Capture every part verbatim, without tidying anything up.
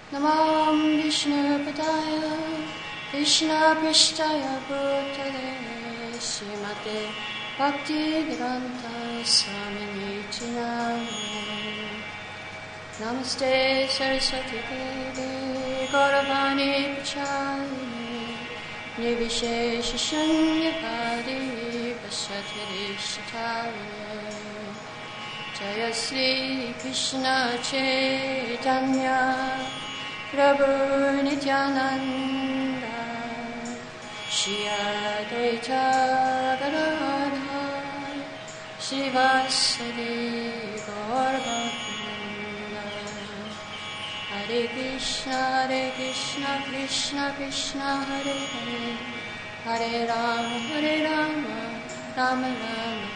Namam Vishnu Padaya Krishna Prishtaya Bhutale Srimate Bhakti Vedanta Swamini Namah. Namaste Saraswati Devi Gauravani Pachalini Nirvishesha Shanyapadi Pasatiri Shatarine Jaya Sri Krishna Chaitanya Prabhu Nityananda Shri Advaita Gadadhar Srivasadi Gaurabhakta Hare Krishna Hare Krishna Krishna Krishna Hare Hare Hare Rama Hare Rama Rama Rama.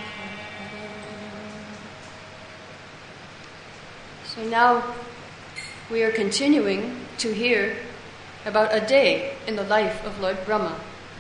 So now we are continuing to hear about a day in the life of Lord Brahma.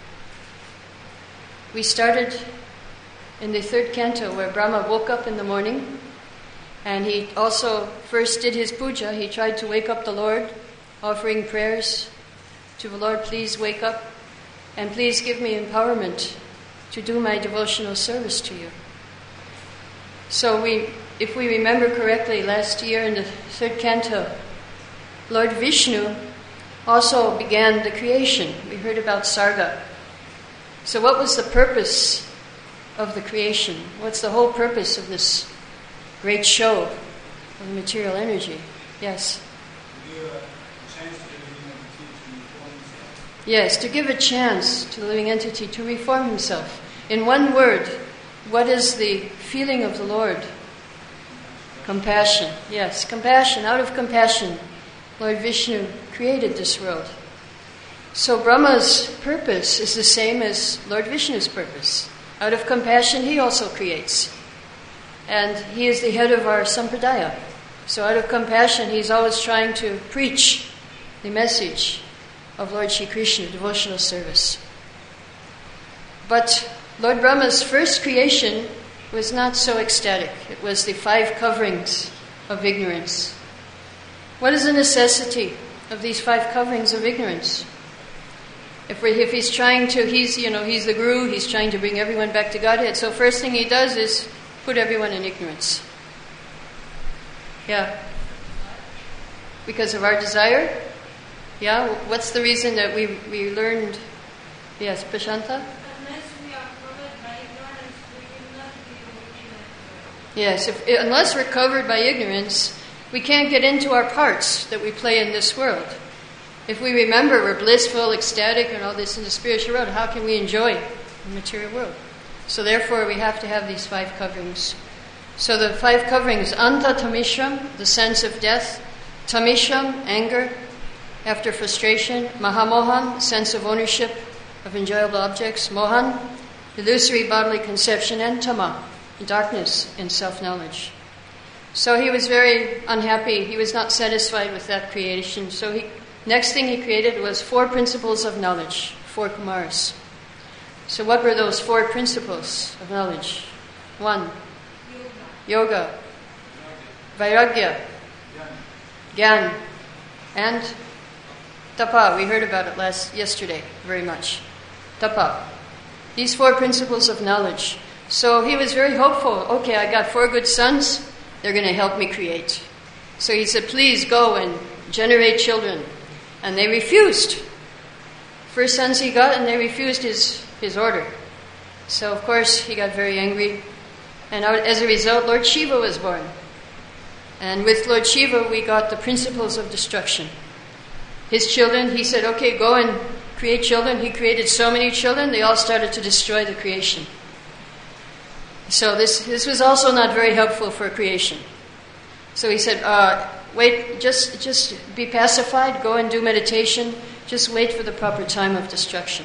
We started in the third canto where Brahma woke up in the morning and he also first did his puja. He tried to wake up the Lord, offering prayers to the Lord, please wake up and please give me empowerment to do my devotional service to you. So we If we remember correctly, last year in the third canto, Lord Vishnu also began the creation. We heard about Sarga. So what was the purpose of the creation? What's the whole purpose of this great show of material energy? Yes? Yes, to give a chance to the living entity to reform himself. In one word, what is the feeling of the Lord? Compassion. Yes, compassion. Out of compassion, Lord Vishnu created this world. So Brahma's purpose is the same as Lord Vishnu's purpose. Out of compassion, he also creates. And he is the head of our sampradaya. So out of compassion, he's always trying to preach the message of Lord Shri Krishna, devotional service. But Lord Brahma's first creation was not so ecstatic. It was the five coverings of ignorance. What is the necessity of these five coverings of ignorance? If, we, if he's trying to, he's, you know, he's the guru, he's trying to bring everyone back to Godhead. So first thing he does is put everyone in ignorance. Yeah. Because of our desire? Yeah. What's the reason that we, we learned? Yes, Prashanta? Yes, if, unless we're covered by ignorance, we can't get into our parts that we play in this world. If we remember we're blissful, ecstatic, and all this in the spiritual world, how can we enjoy the material world? So therefore we have to have these five coverings. So the five coverings, Anta Tamishram, the sense of death, Tamishram, anger, after frustration, Mahamohan, sense of ownership of enjoyable objects, Mohan, illusory bodily conception, and Tama, darkness and self-knowledge. So he was very unhappy. He was not satisfied with that creation. So he, next thing he created was four principles of knowledge, four Kumaras. So what were those four principles of knowledge? One, yoga, vairagya, gyan, and tapa. We heard about it last yesterday very much. Tapa. These four principles of knowledge. So he was very hopeful. Okay, I got four good sons. They're going to help me create. So he said, please go and generate children. And they refused. First sons he got, and they refused his, his order. So, of course, he got very angry. And as a result, Lord Shiva was born. And with Lord Shiva, we got the principles of destruction. His children, he said, okay, go and create children. He created so many children, they all started to destroy the creation. So this this was also not very helpful for creation. So he said, uh, wait, just just be pacified, go and do meditation, just wait for the proper time of destruction.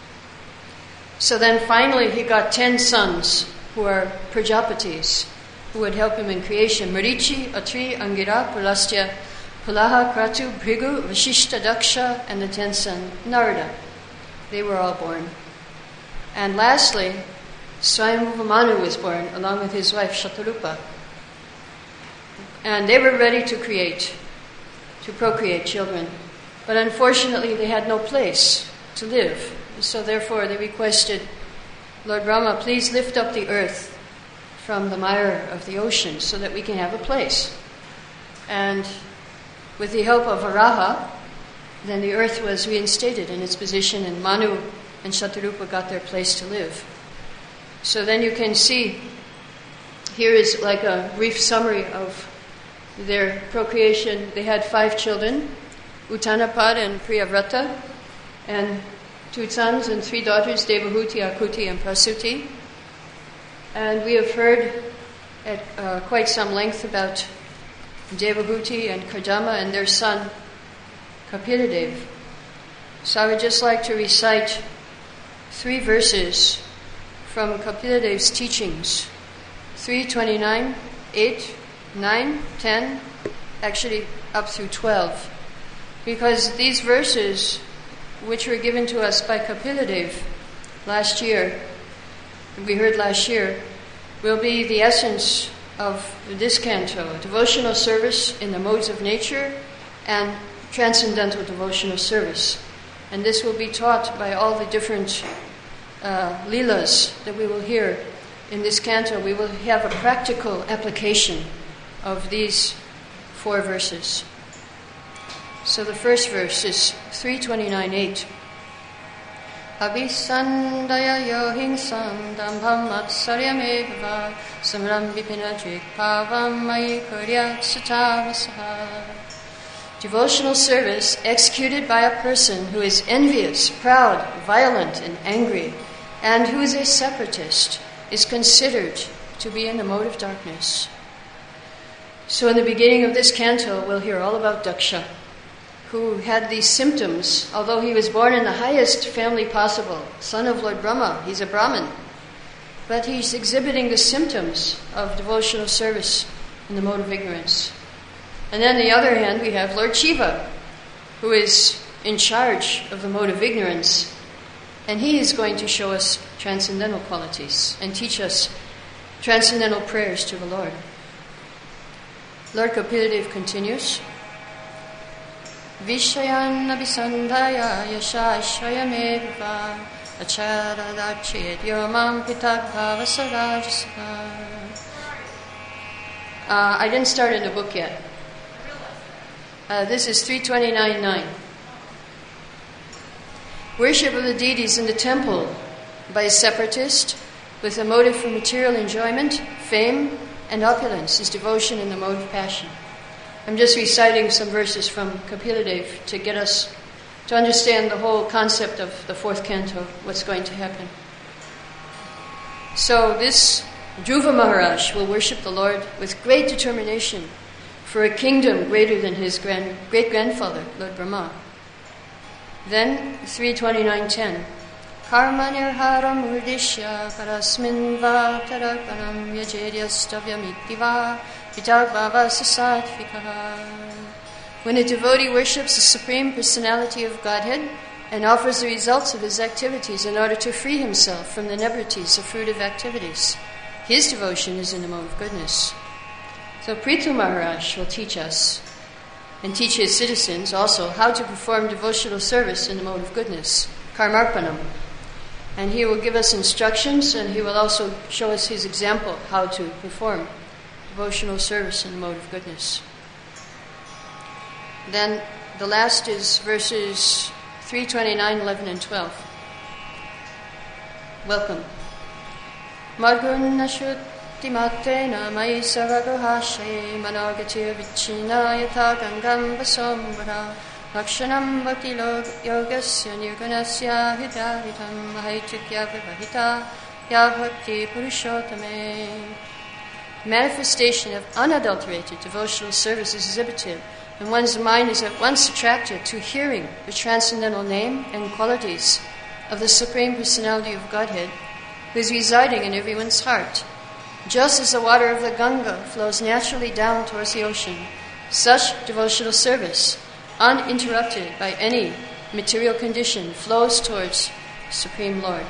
So then finally he got ten sons who are Prajapatis, who would help him in creation. Marichi, Atri, Angira, Pulastya, Pulaha, Kratu, Bhrigu, Vashishta, Daksha, and the tenth son, Narada. They were all born. And lastly, Swayambhuva Manu was born, along with his wife Shatarupa. And they were ready to create. to procreate children. But unfortunately, they had no place to live. So therefore, they requested, Lord Brahma, please lift up the earth from the mire of the ocean so that we can have a place. And with the help of Varaha, then the earth was reinstated in its position, and Manu and Shatarupa got their place to live. So then you can see, here is like a brief summary of their procreation. They had five children, Uttanapad and Priyavrata, and two sons and three daughters, Devahuti, Akuti, and Prasuti. And we have heard at uh, quite some length about Devahuti and Kardama and their son, Kapiladev. So I would just like to recite three verses from Kapiladev's teachings, three twenty-nine, eight, nine, ten, actually up through twelve. Because these verses, which were given to us by Kapiladev last year, we heard last year, will be the essence of this canto, devotional service in the modes of nature and transcendental devotional service. And this will be taught by all the different uh, leelas that we will hear in this canto. We will have a practical application of these four verses. So the first verse is three twenty-nine eight. Abhisandaya yohing sandam matsaryameva samram vipinajik pavam mayi kurya satavasaha. Devotional service executed by a person who is envious, proud, violent, and angry, and who is a separatist, is considered to be in the mode of darkness. So in the beginning of this canto, we'll hear all about Daksha, who had these symptoms, although he was born in the highest family possible, son of Lord Brahma, he's a Brahmin, but he's exhibiting the symptoms of devotional service in the mode of ignorance. And then on the other hand, we have Lord Shiva, who is in charge of the mode of ignorance, and he is going to show us transcendental qualities and teach us transcendental prayers to the Lord. Lord Kapiladev continues, Vishayan abhisandaya yashashayameva acharadachet yomam pitaghavasarajasa. Uh, I didn't start in the book yet. Uh, this is three twenty-nine nine. Worship of the deities in the temple by a separatist with a motive for material enjoyment, fame, and opulence is devotion in the mode of passion. I'm just reciting some verses from Kapiladev to get us to understand the whole concept of the fourth canto, what's going to happen. So this Dhruva Maharaj will worship the Lord with great determination for a kingdom greater than his grand, great-grandfather, Lord Brahma. Then, three twenty-nine ten. Karma nirharam urdishya parasmin va tarakanam yajedyastavyamiti va vitagvava sasatvika. When a devotee worships the Supreme Personality of Godhead and offers the results of his activities in order to free himself from the nebrities of fruitive activities, his devotion is in the mode of goodness. So Prithu Maharaj will teach us and teach his citizens also how to perform devotional service in the mode of goodness, karmarpanam. And he will give us instructions, and he will also show us his example how to perform devotional service in the mode of goodness. Then the last is verses three twenty-nine, eleven, and twelve. Welcome. Madgunna Timatena mai saragahashe managatir vichina yata gangam vasambara lakshanam bhakti yogasya nirgunasya hidaritam mahaitukya vivahita ya bhakti purushottame. Manifestation of unadulterated devotional service is exhibited, and one's mind is at once attracted to hearing the transcendental name and qualities of the Supreme Personality of Godhead, who is residing in everyone's heart. Just as the water of the Ganga flows naturally down towards the ocean, such devotional service, uninterrupted by any material condition, flows towards Supreme Lord.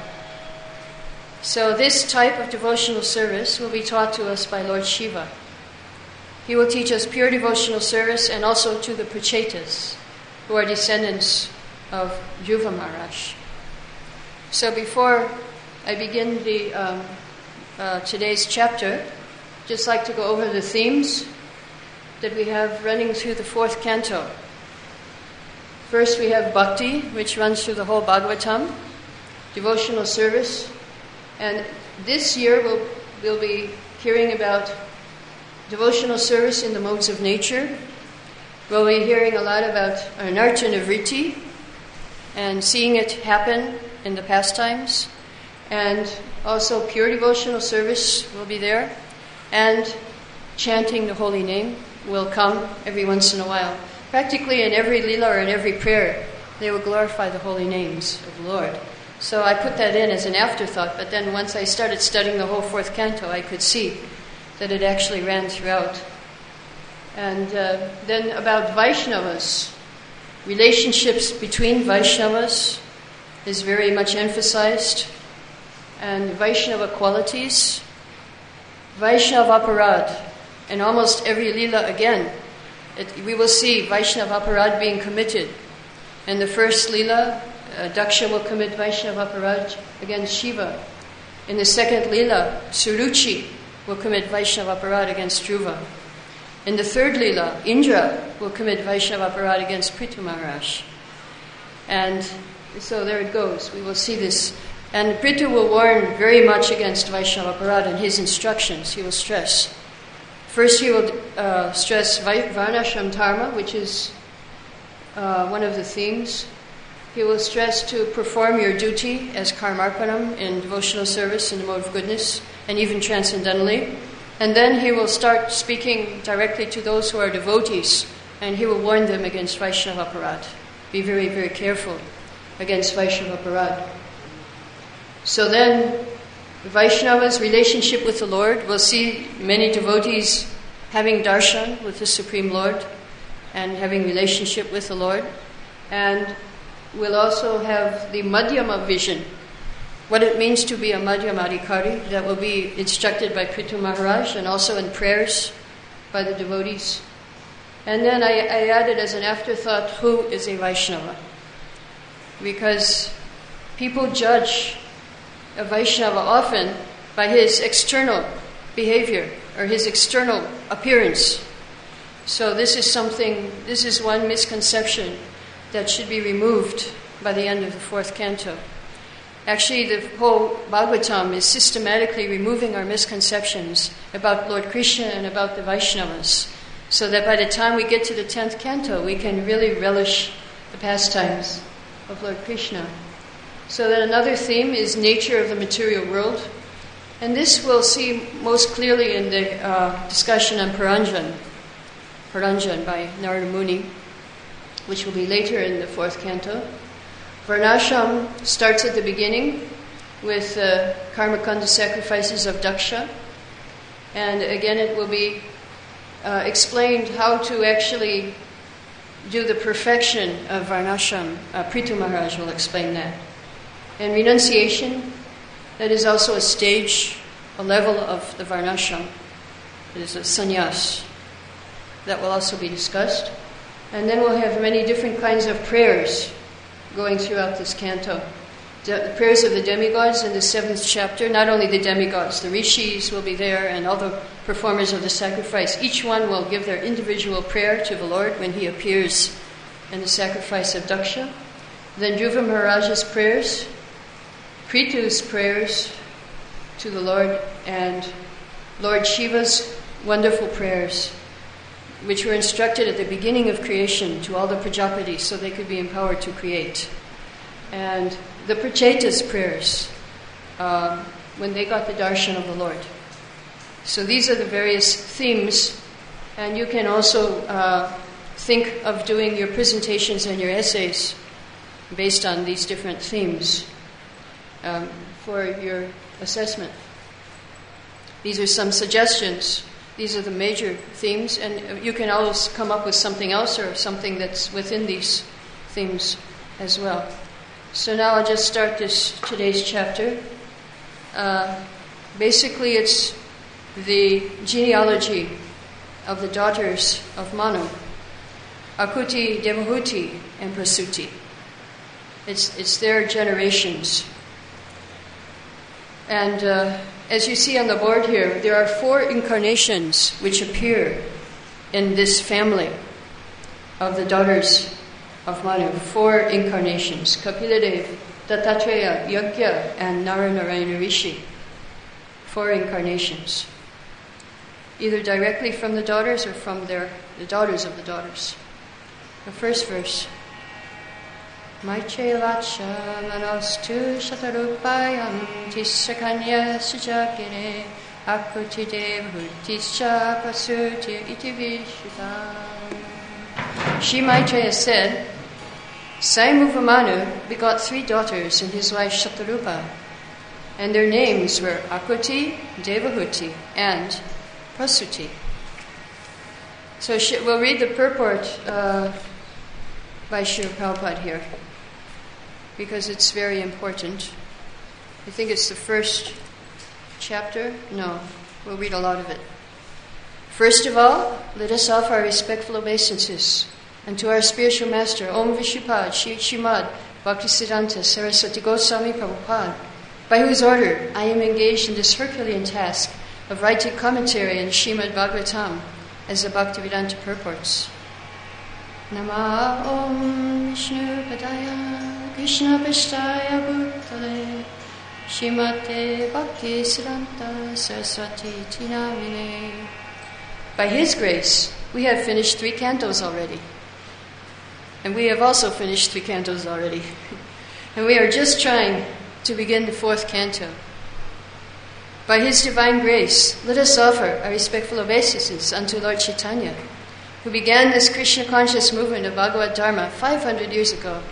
So this type of devotional service will be taught to us by Lord Shiva. he will teach us pure devotional service, and also to the Prachetas, who are descendants of Dhruva Maharaj. So before I begin the um, uh, today's chapter, I'd just like to go over the themes that we have running through the fourth canto. First we have Bhakti, which runs through the whole Bhagavatam, devotional service, and this year we'll, we'll be hearing about devotional service in the modes of nature. We'll be hearing a lot about Anartana Vritti and seeing it happen in the pastimes, and also pure devotional service will be there, and chanting the holy name will come every once in a while. Practically in every lila or in every prayer, they will glorify the holy names of the Lord. So I put that in as an afterthought, but then once I started studying the whole fourth canto, I could see that it actually ran throughout. And uh, then about Vaishnavas, relationships between Vaishnavas is very much emphasized, and Vaishnava qualities, Vaishnava Aparad, and almost every lila again, it, we will see Vaishnava Aparad being committed. In the first lila, uh, Daksha will commit Vaishnava Aparad against Shiva. In the second lila, Suruchi will commit Vaishnava Aparad against Dhruva. In the third lila, Indra will commit Vaishnava Aparad against Prithu Maharaj. And so there it goes. We will see this. And Prithu will warn very much against Vaishnava Aparad in his instructions. He will stress. First he will uh, stress Varnashram Dharma, which is uh, one of the themes. He will stress to perform your duty as karmarpanam in devotional service in the mode of goodness, and even transcendentally. And then he will start speaking directly to those who are devotees, and he will warn them against Vaishnava Aparad. Be very, very careful against Vaishnava Aparad. So then, Vaishnava's relationship with the Lord, we'll see many devotees having darshan with the Supreme Lord and having relationship with the Lord. And we'll also have the Madhyama vision, what it means to be a Madhyama Adhikari, that will be instructed by Prithu Maharaj and also in prayers by the devotees. And then I, I added as an afterthought, who is a Vaishnava? Because people judge a Vaishnava often by his external behavior or his external appearance. So this is something, this is one misconception that should be removed by the end of the fourth canto. Actually, the whole Bhagavatam is systematically removing our misconceptions about Lord Krishna and about the Vaishnavas, so that by the time we get to the tenth canto, we can really relish the pastimes of Lord Krishna. So then another theme is nature of the material world. And this we'll see most clearly in the uh, discussion on Paranjan, Paranjan by Narada Muni, which will be later in the fourth canto. Varnashram starts at the beginning with uh, Karmakanda sacrifices of Daksha. And again it will be uh, explained how to actually do the perfection of Varnashram. Uh, Prithu Maharaj will explain that. And renunciation, that is also a stage, a level of the Varnashram. It is a sannyas. That will also be discussed. And then we'll have many different kinds of prayers going throughout this canto. The prayers of the demigods in the seventh chapter, not only the demigods, the rishis will be there and all the performers of the sacrifice. Each one will give their individual prayer to the Lord when he appears in the sacrifice of Daksha. Then Dhruva Maharaj's prayers, Prithu's prayers to the Lord, and Lord Shiva's wonderful prayers, which were instructed at the beginning of creation to all the Prajapatis so they could be empowered to create. And the Prachetas' prayers, um, when they got the darshan of the Lord. So these are the various themes, and you can also uh, think of doing your presentations and your essays based on these different themes um, for your assessment. These are some suggestions. These are the major themes, and you can always come up with something else or something that's within these themes as well. So now I'll just start this today's chapter. Uh, basically, it's the genealogy of the daughters of Manu, Akuti, Devahuti, and Prasuti. It's, it's their generations. And uh, as you see on the board here, there are four incarnations which appear in this family of the daughters of Manu. Four incarnations: Kapiladev, Dattatreya, Yajna, and Naranarayana Rishi. Four incarnations, either directly from the daughters or from their the daughters of the daughters. The first verse. Maiche Vacha Manostu Shatarupayam Tishakanya Sujakire Akuti Devahutisha Prasuti Iti Vishita. She, Maitreya, said, Swayambhuva Manu begot three daughters and his wife Shatarupa, and their names were Akuti, Devahuti, and Prasuti. So she, we'll read the purport uh, by Srila Prabhupada here, because it's very important. I think it's the first chapter. No, we'll read a lot of it. First of all, let us offer our respectful obeisances unto our spiritual master, Om Vishupad, Shri Srimad Bhaktisiddhanta Saraswati Goswami Prabhupada, by whose order I am engaged in this Herculean task of writing commentary on Srimad Bhagavatam as the Bhaktivedanta purports. Nama Om Vishnu Padaya Krishna Prasthaya Bhutale Srimate Bhaktisiddhanta Saraswati Tinamine. By His grace, we have finished three cantos already. And we have also finished three cantos already. And we are just trying to begin the fourth canto. By His divine grace, let us offer our respectful obeisances unto Lord Chaitanya, who began this Krishna conscious movement of Bhagavad Dharma five hundred years ago.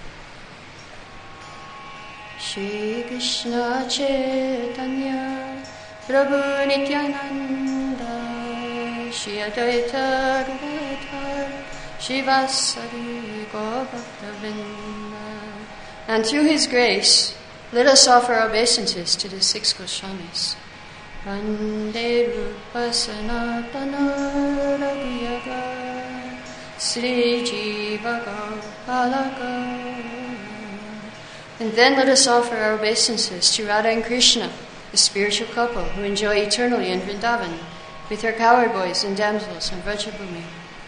Shri Krishna Chaitanya Prabhu Nityananda Shri Advaita Gadadhar Shri Vasari Gaurabhaktavinda. And through His grace, let us offer our obeisances to the six Goswamis. Vande Rupa Sanatana Raghuyaga Sri Jiva Gaurapalaka. And then let us offer our obeisances to Radha and Krishna, the spiritual couple who enjoy eternally in Vrindavan with their cowherd boys and damsels in Vrajabhumi.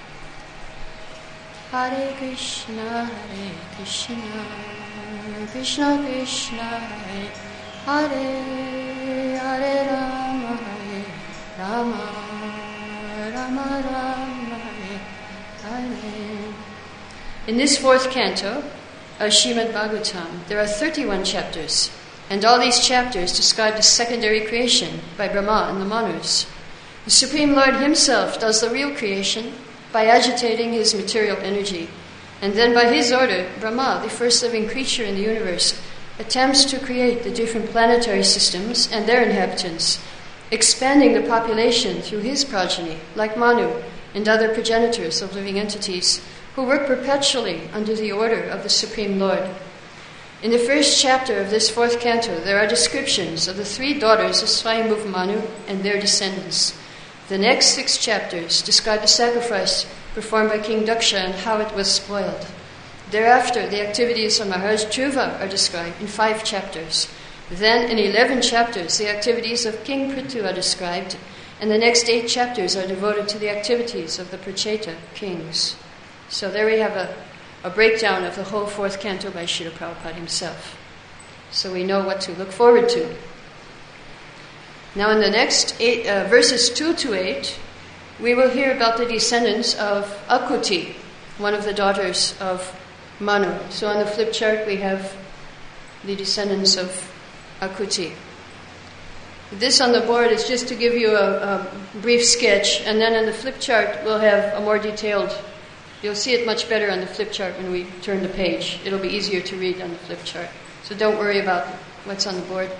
Hare Krishna, Hare Krishna, Krishna Krishna, Hare Hare, Hare Rama, Hare Rama, Rama Rama, Hare Hare. In this fourth canto of Srimad Bhagavatam, there are thirty-one chapters, and all these chapters describe the secondary creation by Brahma and the Manus. The Supreme Lord Himself does the real creation by agitating His material energy, and then by His order, Brahma, the first living creature in the universe, attempts to create the different planetary systems and their inhabitants, expanding the population through his progeny, like Manu and other progenitors of living entities, who work perpetually under the order of the Supreme Lord. In the first chapter of this fourth canto, there are descriptions of the three daughters of Swayambhuva Manu and their descendants. The next six chapters describe the sacrifice performed by King Daksha and how it was spoiled. Thereafter, the activities of Maharaj Dhruva are described in five chapters. Then, in eleven chapters, the activities of King Prithu are described, and the next eight chapters are devoted to the activities of the Pracheta kings. So there we have a, a breakdown of the whole fourth canto by Srila Prabhupada himself. So we know what to look forward to. Now in the next eight, uh, verses two to eight, we will hear about the descendants of Akuti, one of the daughters of Manu. So on the flip chart we have the descendants of Akuti. This on the board is just to give you a, a brief sketch, and then on the flip chart we'll have a more detailed, you'll see it much better on the flip chart when we turn the page. It'll be easier to read on the flip chart. So don't worry about what's on the board.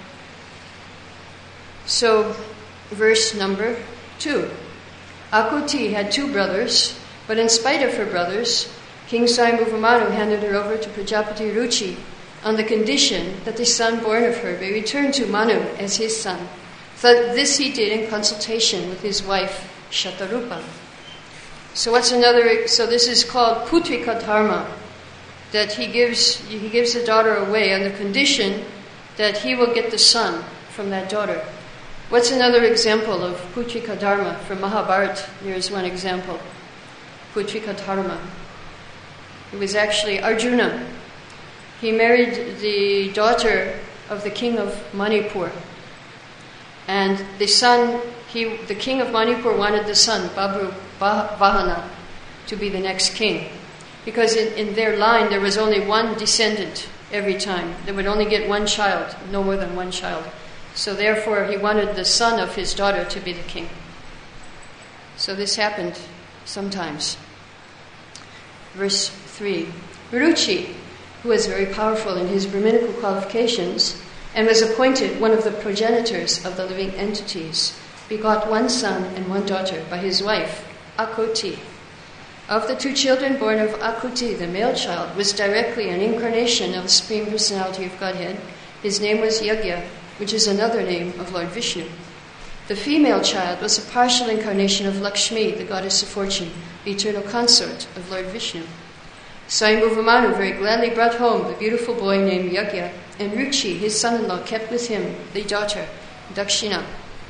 So, verse number two. Akuti had two brothers, but in spite of her brothers, King Swayambhuva Manu handed her over to Prajapati Ruchi on the condition that the son born of her be returned to Manu as his son. So this he did in consultation with his wife, Shatarupa. So what's another? So this is called Putrika Dharma, that he gives he gives the daughter away on the condition that he will get the son from that daughter. What's another example of Putrika Dharma? From Mahabharata, there is one example. Putrika Dharma. It was actually Arjuna. He married the daughter of the king of Manipur. And the son, he, the king of Manipur wanted the son, Babru Vahana, to be the next king. Because in, in their line there was only one descendant every time. They would only get one child, no more than one child. So therefore he wanted the son of his daughter to be the king. So this happened sometimes. Verse three. Ruchi, who was very powerful in his Brahminical qualifications, and was appointed one of the progenitors of the living entities, begot one son and one daughter by his wife, Akuti. Of the two children born of Akuti, the male child was directly an incarnation of the Supreme Personality of Godhead. His name was Yagya, which is another name of Lord Vishnu. The female child was a partial incarnation of Lakshmi, the goddess of fortune, the eternal consort of Lord Vishnu. Swayambhuva very gladly brought home the beautiful boy named Yagya, and Ruchi, his son-in-law, kept with him the daughter, Dakshina.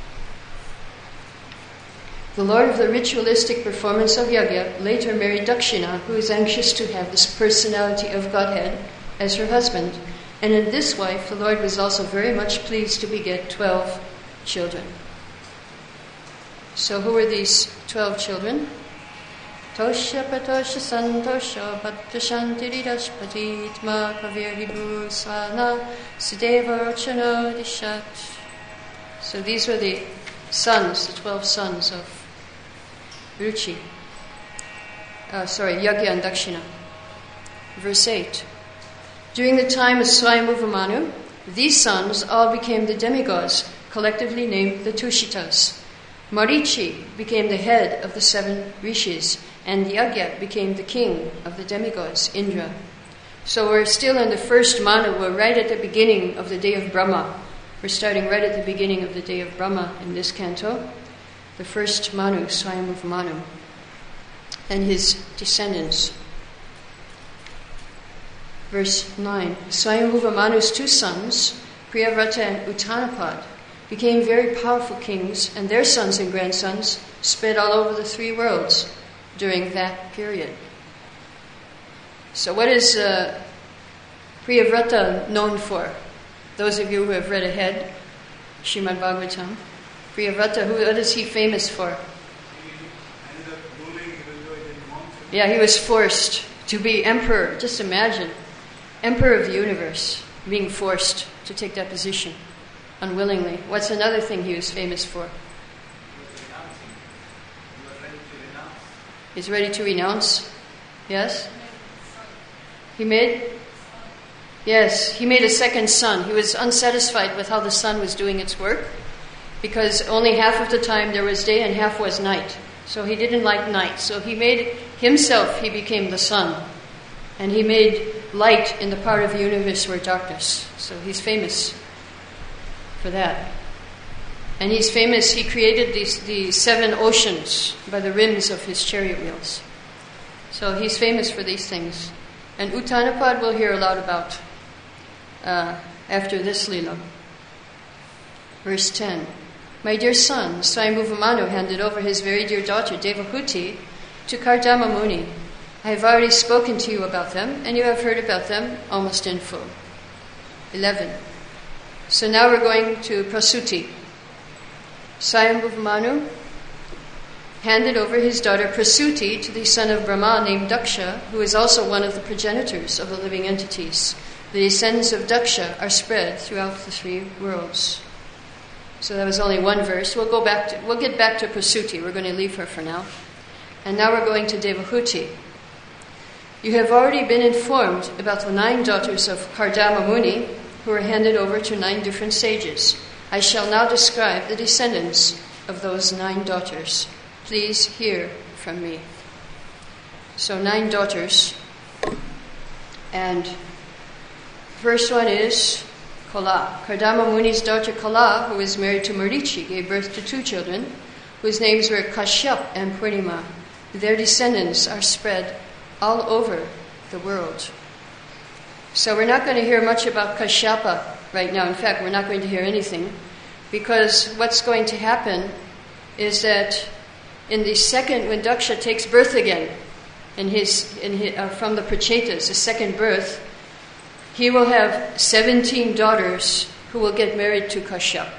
The lord of the ritualistic performance of Yagya later married Dakshina, who is anxious to have this personality of Godhead as her husband, and in this wife the Lord was also very much pleased to beget twelve children. So who were these twelve children? Tosha patosha santosha bhattashantirirashpatitma kavirhibhu svana sudeva rochano dishat. So these were the sons, the twelve sons of Ruchi. Uh, sorry, Yagya and Dakshina. Verse eight. During the time of Swayambhuva Manu, these sons all became the demigods, collectively named the Tushitas. Marichi became the head of the seven rishis, and Yagya became the king of the demigods, Indra. So we're still in the first Manu. We're right at the beginning of the day of Brahma. We're starting right at the beginning of the day of Brahma in this canto. The first Manu, Swayambhuva Manu, and his descendants. Verse nine. Swayambhuva Manu's two sons, Priyavrata and Uttanapad, became very powerful kings, and their sons and grandsons spread all over the three worlds during that period. So what is uh, Priyavrata known for? Those of you who have read ahead, Srimad Bhagavatam, Priyavrata, who, what is he famous for? Yeah, he was forced to be emperor. Just imagine, emperor of the universe, being forced to take that position unwillingly. What's another thing he was famous for? He's ready to renounce. Yes? He made? Yes, he made a second sun. He was unsatisfied with how the sun was doing its work, because only half of the time there was day and half was night. So he didn't like night. So he made himself, he became the sun. And he made light in the part of the universe where darkness. So he's famous for that. And he's famous, he created these the seven oceans by the rims of his chariot wheels. So he's famous for these things. And Uttanapad we'll hear a lot about uh, after this Leela. Verse ten. My dear son, Swayambhuva Manu handed over his very dear daughter, Devahuti, to Kardama Muni. I have already spoken to you about them, and you have heard about them almost in full. eleven. So now we're going to Prasuti. Swayambhuva Manu handed over his daughter Prasuti to the son of Brahma named Daksha, who is also one of the progenitors of the living entities. The descendants of Daksha are spread throughout the three worlds. So that was only one verse. We'll go back to, we'll get back to Prasuti. We're going to leave her for now. And now we're going to Devahuti. You have already been informed about the nine daughters of Kardama Muni, who were handed over to nine different sages. I shall now describe the descendants of those nine daughters. Please hear from me. So nine daughters. And first one is Kala. Kardama Muni's daughter Kala, who was married to Marichi, gave birth to two children, whose names were Kashyap and Purnima. Their descendants are spread all over the world. So we're not going to hear much about Kashyapa right now. In fact, we're not going to hear anything, because what's going to happen is that in the second, when Daksha takes birth again, in his, in his, uh, from the Prachetas, the second birth, he will have seventeen daughters who will get married to Kashyap.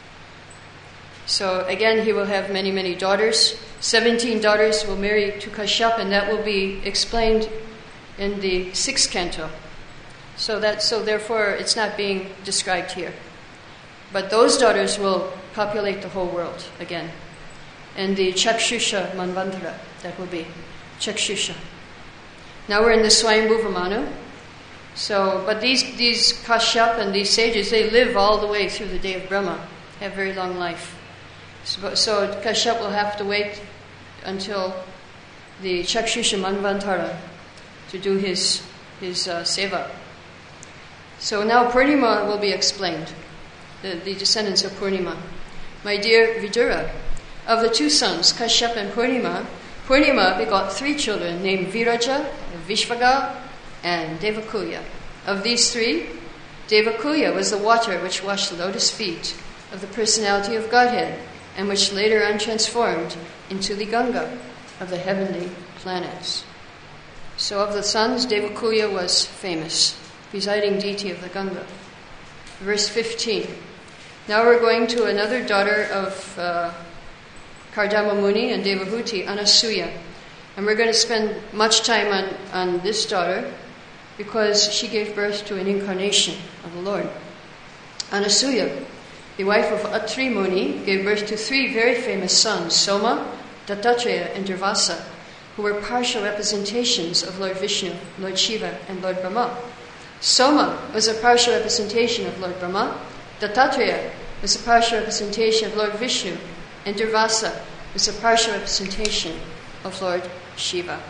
So again, he will have many, many daughters. seventeen daughters will marry to Kashyap, and that will be explained in the sixth canto. So that, so therefore, it's not being described here. But those daughters will populate the whole world again. And the Chakshusha Manvantara, that will be Chakshusha. Now we're in the Swayambhuva Manu. So, but these, these Kashyap and these sages, they live all the way through the day of Brahma, have very long life. So, so Kashyap will have to wait until the Chakshusha Manvantara to do his, his uh, seva. So now Purnima will be explained, the, the descendants of Purnima. My dear Vidura, of the two sons, Kashyap and Purnima, Purnima begot three children named Viraja, Vishvaga, and Devakuya. Of these three, Devakuya was the water which washed the lotus feet of the personality of Godhead, and which later on transformed into the Ganga of the heavenly planets. So of the sons, Devakuya was famous, presiding deity of the Ganga. Verse fifteen. Now we're going to another daughter of uh, Kardama Muni and Devahuti, Anasuya. And we're going to spend much time on, on this daughter because she gave birth to an incarnation of the Lord. Anasuya, the wife of Atri Muni, gave birth to three very famous sons, Soma, Dattatreya, and Durvasa, who were partial representations of Lord Vishnu, Lord Shiva, and Lord Brahma. Soma was a partial representation of Lord Brahma, Dattatreya was a partial representation of Lord Vishnu, and Durvasa was a partial representation of Lord Shiva.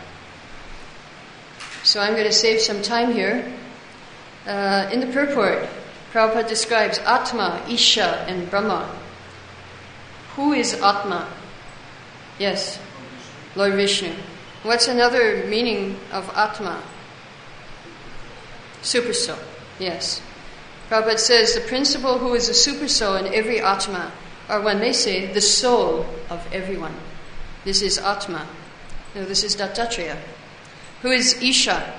So I'm going to save some time here. Uh, in the purport, Prabhupada describes Atma, Isha, and Brahma. Who is Atma? Yes, Lord Vishnu. What's another meaning of Atma? Super soul, yes. Prabhupada says the principle who is a super soul in every Atma, or one may say the soul of everyone. This is Atma. No, this is Dattatreya. Who is Isha?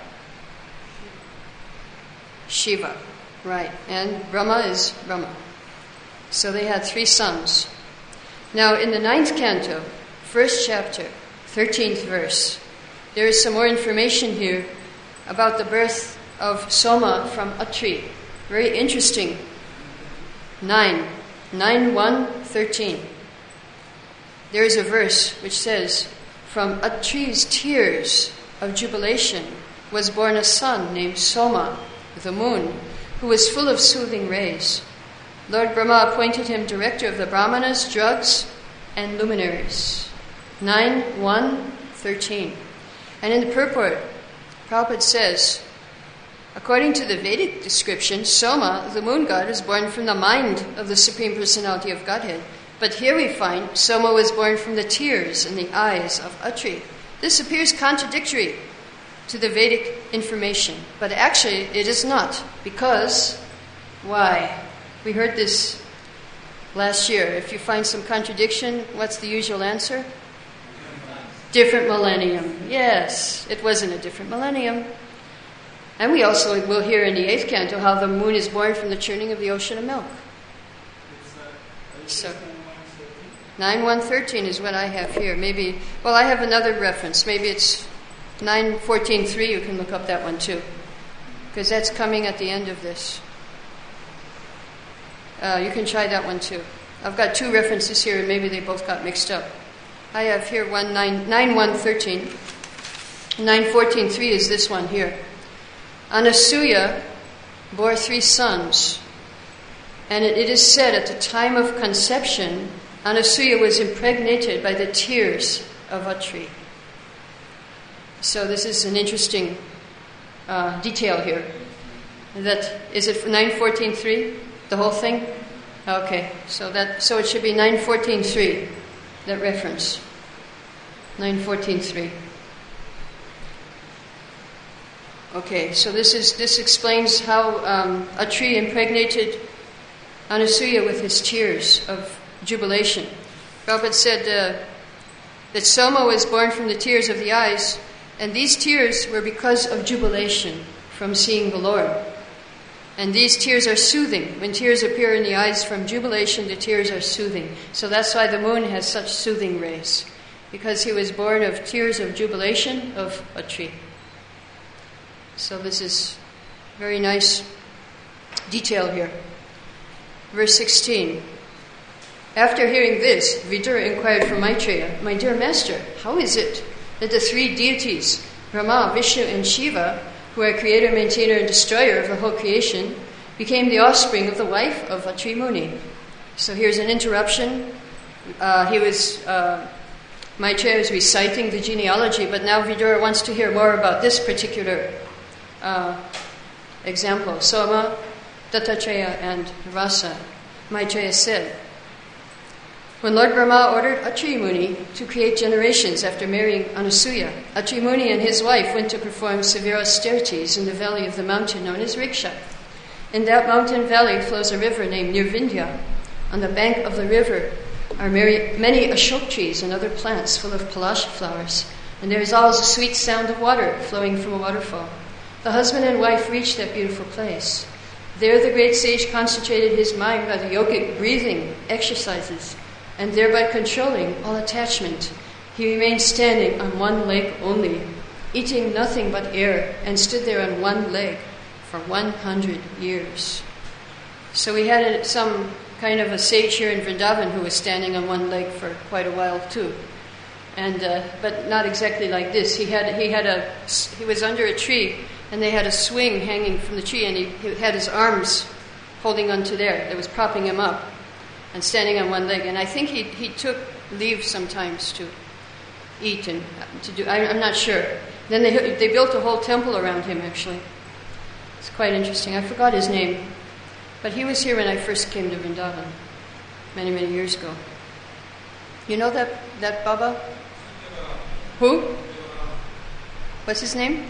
Shiva, right. And Brahma is Brahma. So they had three sons. Now in the ninth canto, first chapter, thirteenth verse, there is some more information here about the birth of Soma from Atri. Very interesting. Nine. Nine, one, thirteen. There is a verse which says, from Atri's tears of jubilation was born a son named Soma, the moon, who was full of soothing rays. Lord Brahma appointed him director of the Brahmanas, drugs, and luminaries. Nine, one, thirteen. And in the purport, Prabhupada says, according to the Vedic description, Soma, the moon god, was born from the mind of the Supreme Personality of Godhead. But here we find Soma was born from the tears in the eyes of Atri. This appears contradictory to the Vedic information, but actually it is not, because, why? We heard this last year. If you find some contradiction, what's the usual answer? Different millennium. Yes, it wasn't a different millennium. And we also will hear in the eighth canto how the moon is born from the churning of the ocean of milk. So, nine one thirteen is what I have here. Maybe, well, I have another reference. Maybe it's nine fourteen three. You can look up that one too, because that's coming at the end of this. Uh, you can try that one too. I've got two references here, and maybe they both got mixed up. I have here one nine nine one thirteen. Nine fourteen three is this one here. Anasuya bore three sons, and it, it is said at the time of conception, Anasuya was impregnated by the tears of Atri. So this is an interesting uh, detail here. That is it nine fourteen three, the whole thing? Okay, so that so it should be nine fourteen three. that reference. nine fourteen three. Okay, so this is this explains how um, Atri impregnated Anasuya with his tears of jubilation. Prabhupada said uh, that Soma was born from the tears of the eyes, and these tears were because of jubilation from seeing the Lord. And these tears are soothing. When tears appear in the eyes from jubilation, the tears are soothing. So that's why the moon has such soothing rays, because he was born of tears of jubilation of Atri. So this is very nice detail here. Verse sixteen. After hearing this, Vidura inquired from Maitreya, "My dear master, how is it that the three deities, Brahma, Vishnu, and Shiva, who are creator, maintainer, and destroyer of the whole creation, became the offspring of the wife of Atri Muni?" So here's an interruption. Uh, he was, uh, Maitreya was reciting the genealogy, but now Vidura wants to hear more about this particular uh, example. Soma, Dattatreya, and Rasa. Maitreya said, when Lord Brahma ordered Atri Muni to create generations after marrying Anasuya, Atri Muni and his wife went to perform severe austerities in the valley of the mountain known as Riksha. In that mountain valley flows a river named Nirvindya. On the bank of the river are many ashok trees and other plants full of palasha flowers, and there is always a sweet sound of water flowing from a waterfall. The husband and wife reached that beautiful place. There the great sage concentrated his mind by the yogic breathing exercises, and thereby controlling all attachment. He remained standing on one leg only, eating nothing but air, and stood there on one leg for one hundred years. So we had a, some kind of a sage here in Vrindavan who was standing on one leg for quite a while too, and uh, but not exactly like this. He had he had a he was under a tree, and they had a swing hanging from the tree, and he, he had his arms holding onto there. That was propping him up, and standing on one leg. And I think he he took leave sometimes to eat and to do. I, I'm not sure. Then they they built a whole temple around him. Actually, it's quite interesting. I forgot his name, but he was here when I first came to Vrindavan many many years ago. You know that that Baba? Who? What's his name?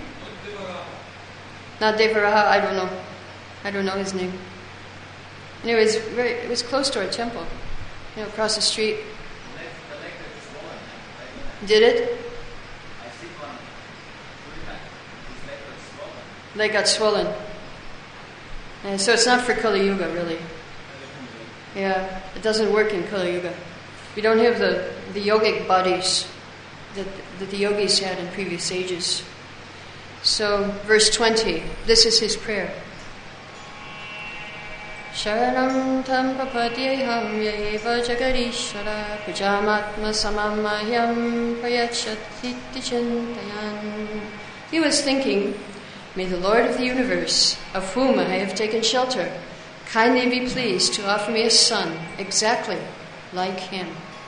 Not Devaraha. I don't know. I don't know his name. And it was very. It was close to our temple, you know, across the street. Did it? Leg got swollen. And so it's not for Kali Yuga, really. Yeah, it doesn't work in Kali Yuga. We don't have the, the yogic bodies that, that the yogis had in previous ages. So, verse twenty, this is his prayer. Sharanam tam papadyeham yeva jagarishara pujamatma samamahyam prayachati chintayan. He was thinking, may the Lord of the universe, of whom I have taken shelter, kindly be pleased to offer me a son exactly like him.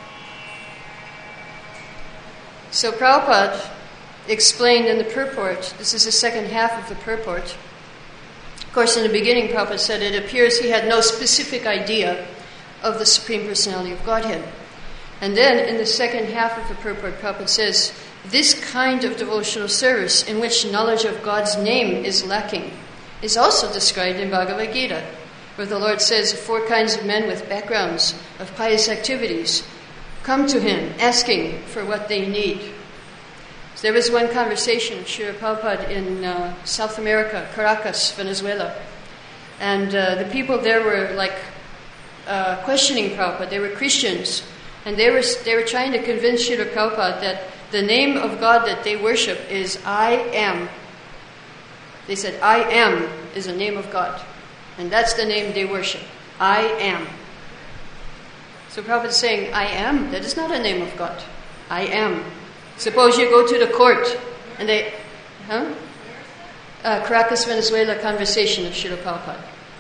So Prabhupada explained in the purport, this is the second half of the purport. Of course, in the beginning, Prabhupada said it appears he had no specific idea of the Supreme Personality of Godhead. And then in the second half of the purport, Prabhupada says, this kind of devotional service in which knowledge of God's name is lacking is also described in Bhagavad Gita, where the Lord says four kinds of men with backgrounds of pious activities come to him asking for what they need. So there was one conversation of Srila Prabhupada in uh, South America, Caracas, Venezuela, and uh, the people there were like uh, questioning Prabhupada. They were Christians, and they were they were trying to convince Srila Prabhupada that the name of God that they worship is I Am. They said I Am is a name of God, and that's the name they worship. I Am. So Prabhupada is saying, I am, that is not a name of God. I am. Suppose you go to the court and they, huh? Uh, Caracas, Venezuela conversation of Srila Prabhupada.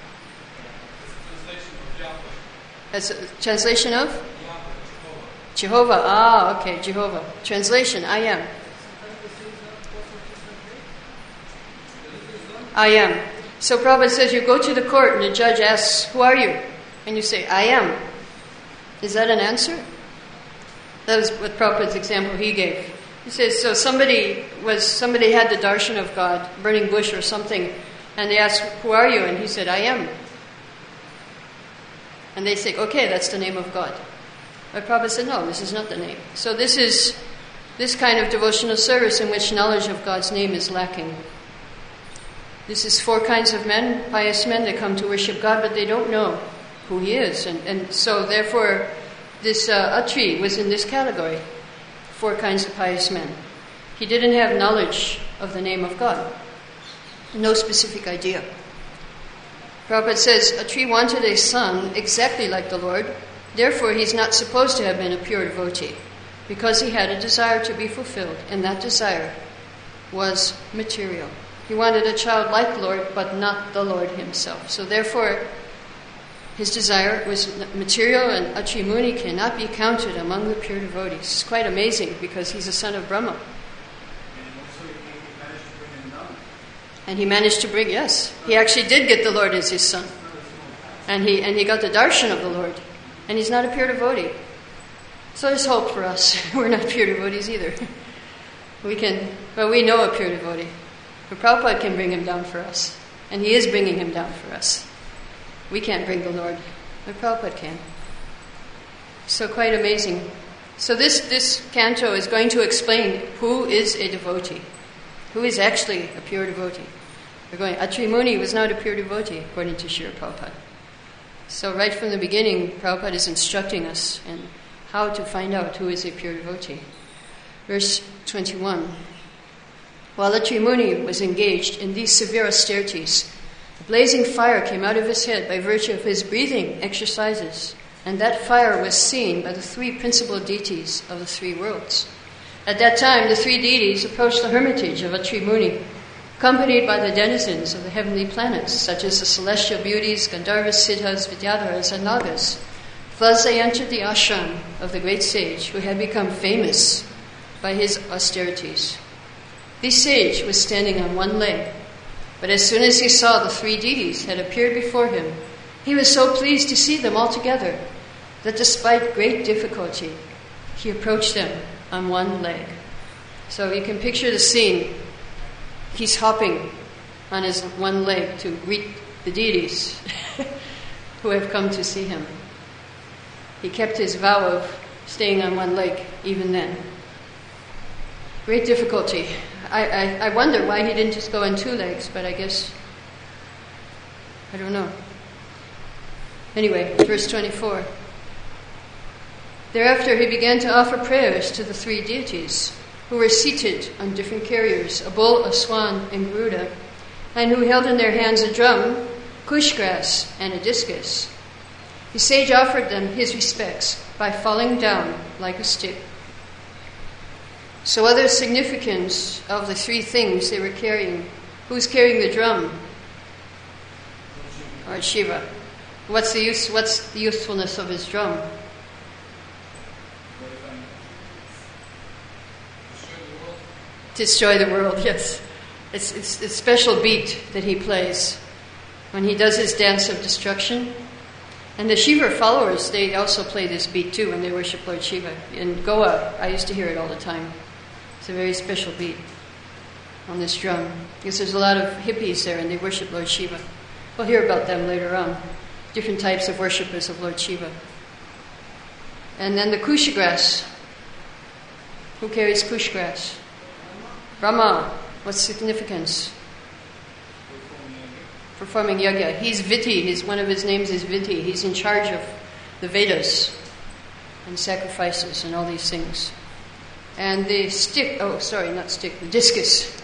That's a translation of? Jehovah. Ah, okay, Jehovah. Translation, I am. I am. So Prabhupada says you go to the court and the judge asks, who are you? And you say, I am. Is that an answer? That was what Prabhupada's example he gave. He says, so somebody was somebody had the darshan of God, burning bush or something, and they asked, who are you? And he said, I am. And they say, okay, that's the name of God. But Prabhupada said, no, this is not the name. So this is this kind of devotional service in which knowledge of God's name is lacking. This is four kinds of men, pious men, that come to worship God, but they don't know who He is. And, and so therefore, this uh, Atri was in this category. Four kinds of pious men. He didn't have knowledge of the name of God. No specific idea. Prabhupada says, Atri wanted a son exactly like the Lord. Therefore, he's not supposed to have been a pure devotee, because he had a desire to be fulfilled, and that desire was material. He wanted a child like the Lord, but not the Lord himself. So therefore, his desire was material, and Atri Muni cannot be counted among the pure devotees. It's quite amazing, because he's a son of Brahma. And he managed to bring, yes, he actually did get the Lord as his son. And he and he got the darshan of the Lord. And he's not a pure devotee. So there's hope for us. We're not pure devotees either. We can, well, we know a pure devotee. But Prabhupada can bring him down for us. And he is bringing him down for us. We can't bring the Lord, but Prabhupada can. So quite amazing. So this, this canto is going to explain who is a devotee. Who is actually a pure devotee. We're going, Atri Muni was not a pure devotee, according to Srila Prabhupada. So right from the beginning, Prabhupada is instructing us in how to find out who is a pure devotee. Verse twenty-one. While Atri Muni was engaged in these severe austerities, a blazing fire came out of his head by virtue of his breathing exercises, and that fire was seen by the three principal deities of the three worlds. At that time, the three deities approached the hermitage of Atri Muni, accompanied by the denizens of the heavenly planets, such as the celestial beauties, Gandharvas, Siddhas, Vidyadharas, and Nagas. Thus they entered the ashram of the great sage, who had become famous by his austerities. This sage was standing on one leg, but as soon as he saw the three deities had appeared before him, he was so pleased to see them all together that despite great difficulty, he approached them on one leg. So you can picture the scene. He's hopping on his one leg to greet the deities who have come to see him. He kept his vow of staying on one leg even then. Great difficulty. I, I, I wonder why he didn't just go on two legs, but I guess, I don't know. Anyway, verse twenty-four. Thereafter he began to offer prayers to the three deities, who were seated on different carriers, a bull, a swan, and Garuda, and who held in their hands a drum, kush grass, and a discus. The sage offered them his respects by falling down like a stick. So other significance of the three things they were carrying. Who's carrying the drum? Or Shiva. What's the use, what's the usefulness of his drum? Destroy the world, yes. It's, it's a special beat that he plays when he does his dance of destruction. And the Shiva followers, they also play this beat too when they worship Lord Shiva. In Goa, I used to hear it all the time. It's a very special beat on this drum, because there's a lot of hippies there and they worship Lord Shiva. We'll hear about them later on, different types of worshippers of Lord Shiva. And then the kusha grass. Who carries kush grass? Brahma. What's significance? Performing yajna. He's Viti. His, one of his names is Viti. He's in charge of the Vedas and sacrifices and all these things. And the stick, oh sorry, not stick, the discus.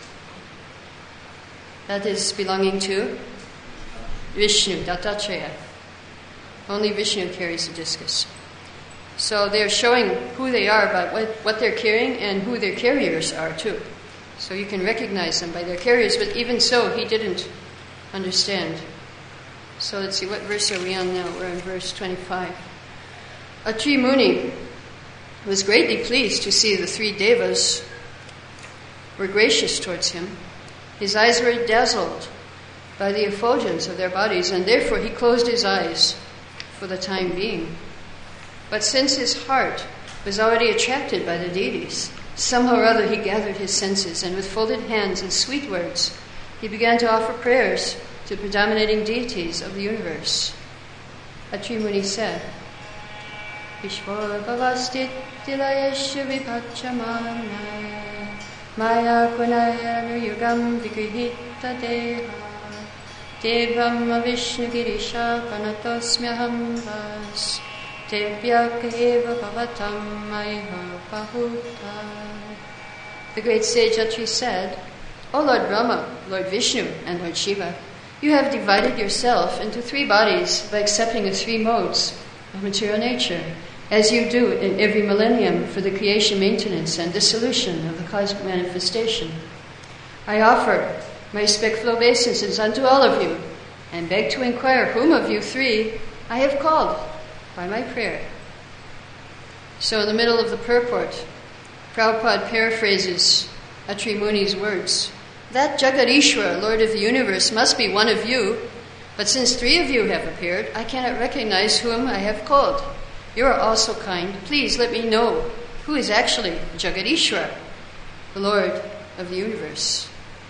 That is belonging to Vishnu, Dattatreya. Only Vishnu carries the discus. So they're showing who they are by what, what they're carrying and who their carriers are too. So you can recognize them by their carriers, but even so, he didn't understand. So let's see, what verse are we on now? We're on verse twenty-five. Atri Muni was greatly pleased to see the three devas were gracious towards him. His eyes were dazzled by the effulgence of their bodies, and therefore he closed his eyes for the time being. But since his heart was already attracted by the deities. Somehow or other he gathered his senses, and with folded hands and sweet words, he began to offer prayers to predominating deities of the universe. Atri Muni said, Vishvabhavastit tilayeshu vipachamana maya kunaya nuyugam vigrihita deha devam vishnu girisha kanatosmyaham vas devyak eva bhavatam maya pahuta. The great sage Atri said, O Lord Brahma, Lord Vishnu, and Lord Shiva, you have divided yourself into three bodies by accepting the three modes of material nature, as you do in every millennium for the creation, maintenance, and dissolution of the cosmic manifestation. I offer my respectful obeisances unto all of you, and beg to inquire whom of you three I have called by my prayer. So in the middle of the purport, Prabhupada paraphrases Atri Muni's words. That Jagadishwara, Lord of the universe, must be one of you, but since three of you have appeared, I cannot recognize whom I have called. You are all so kind. Please let me know who is actually Jagadishwara, the Lord of the universe.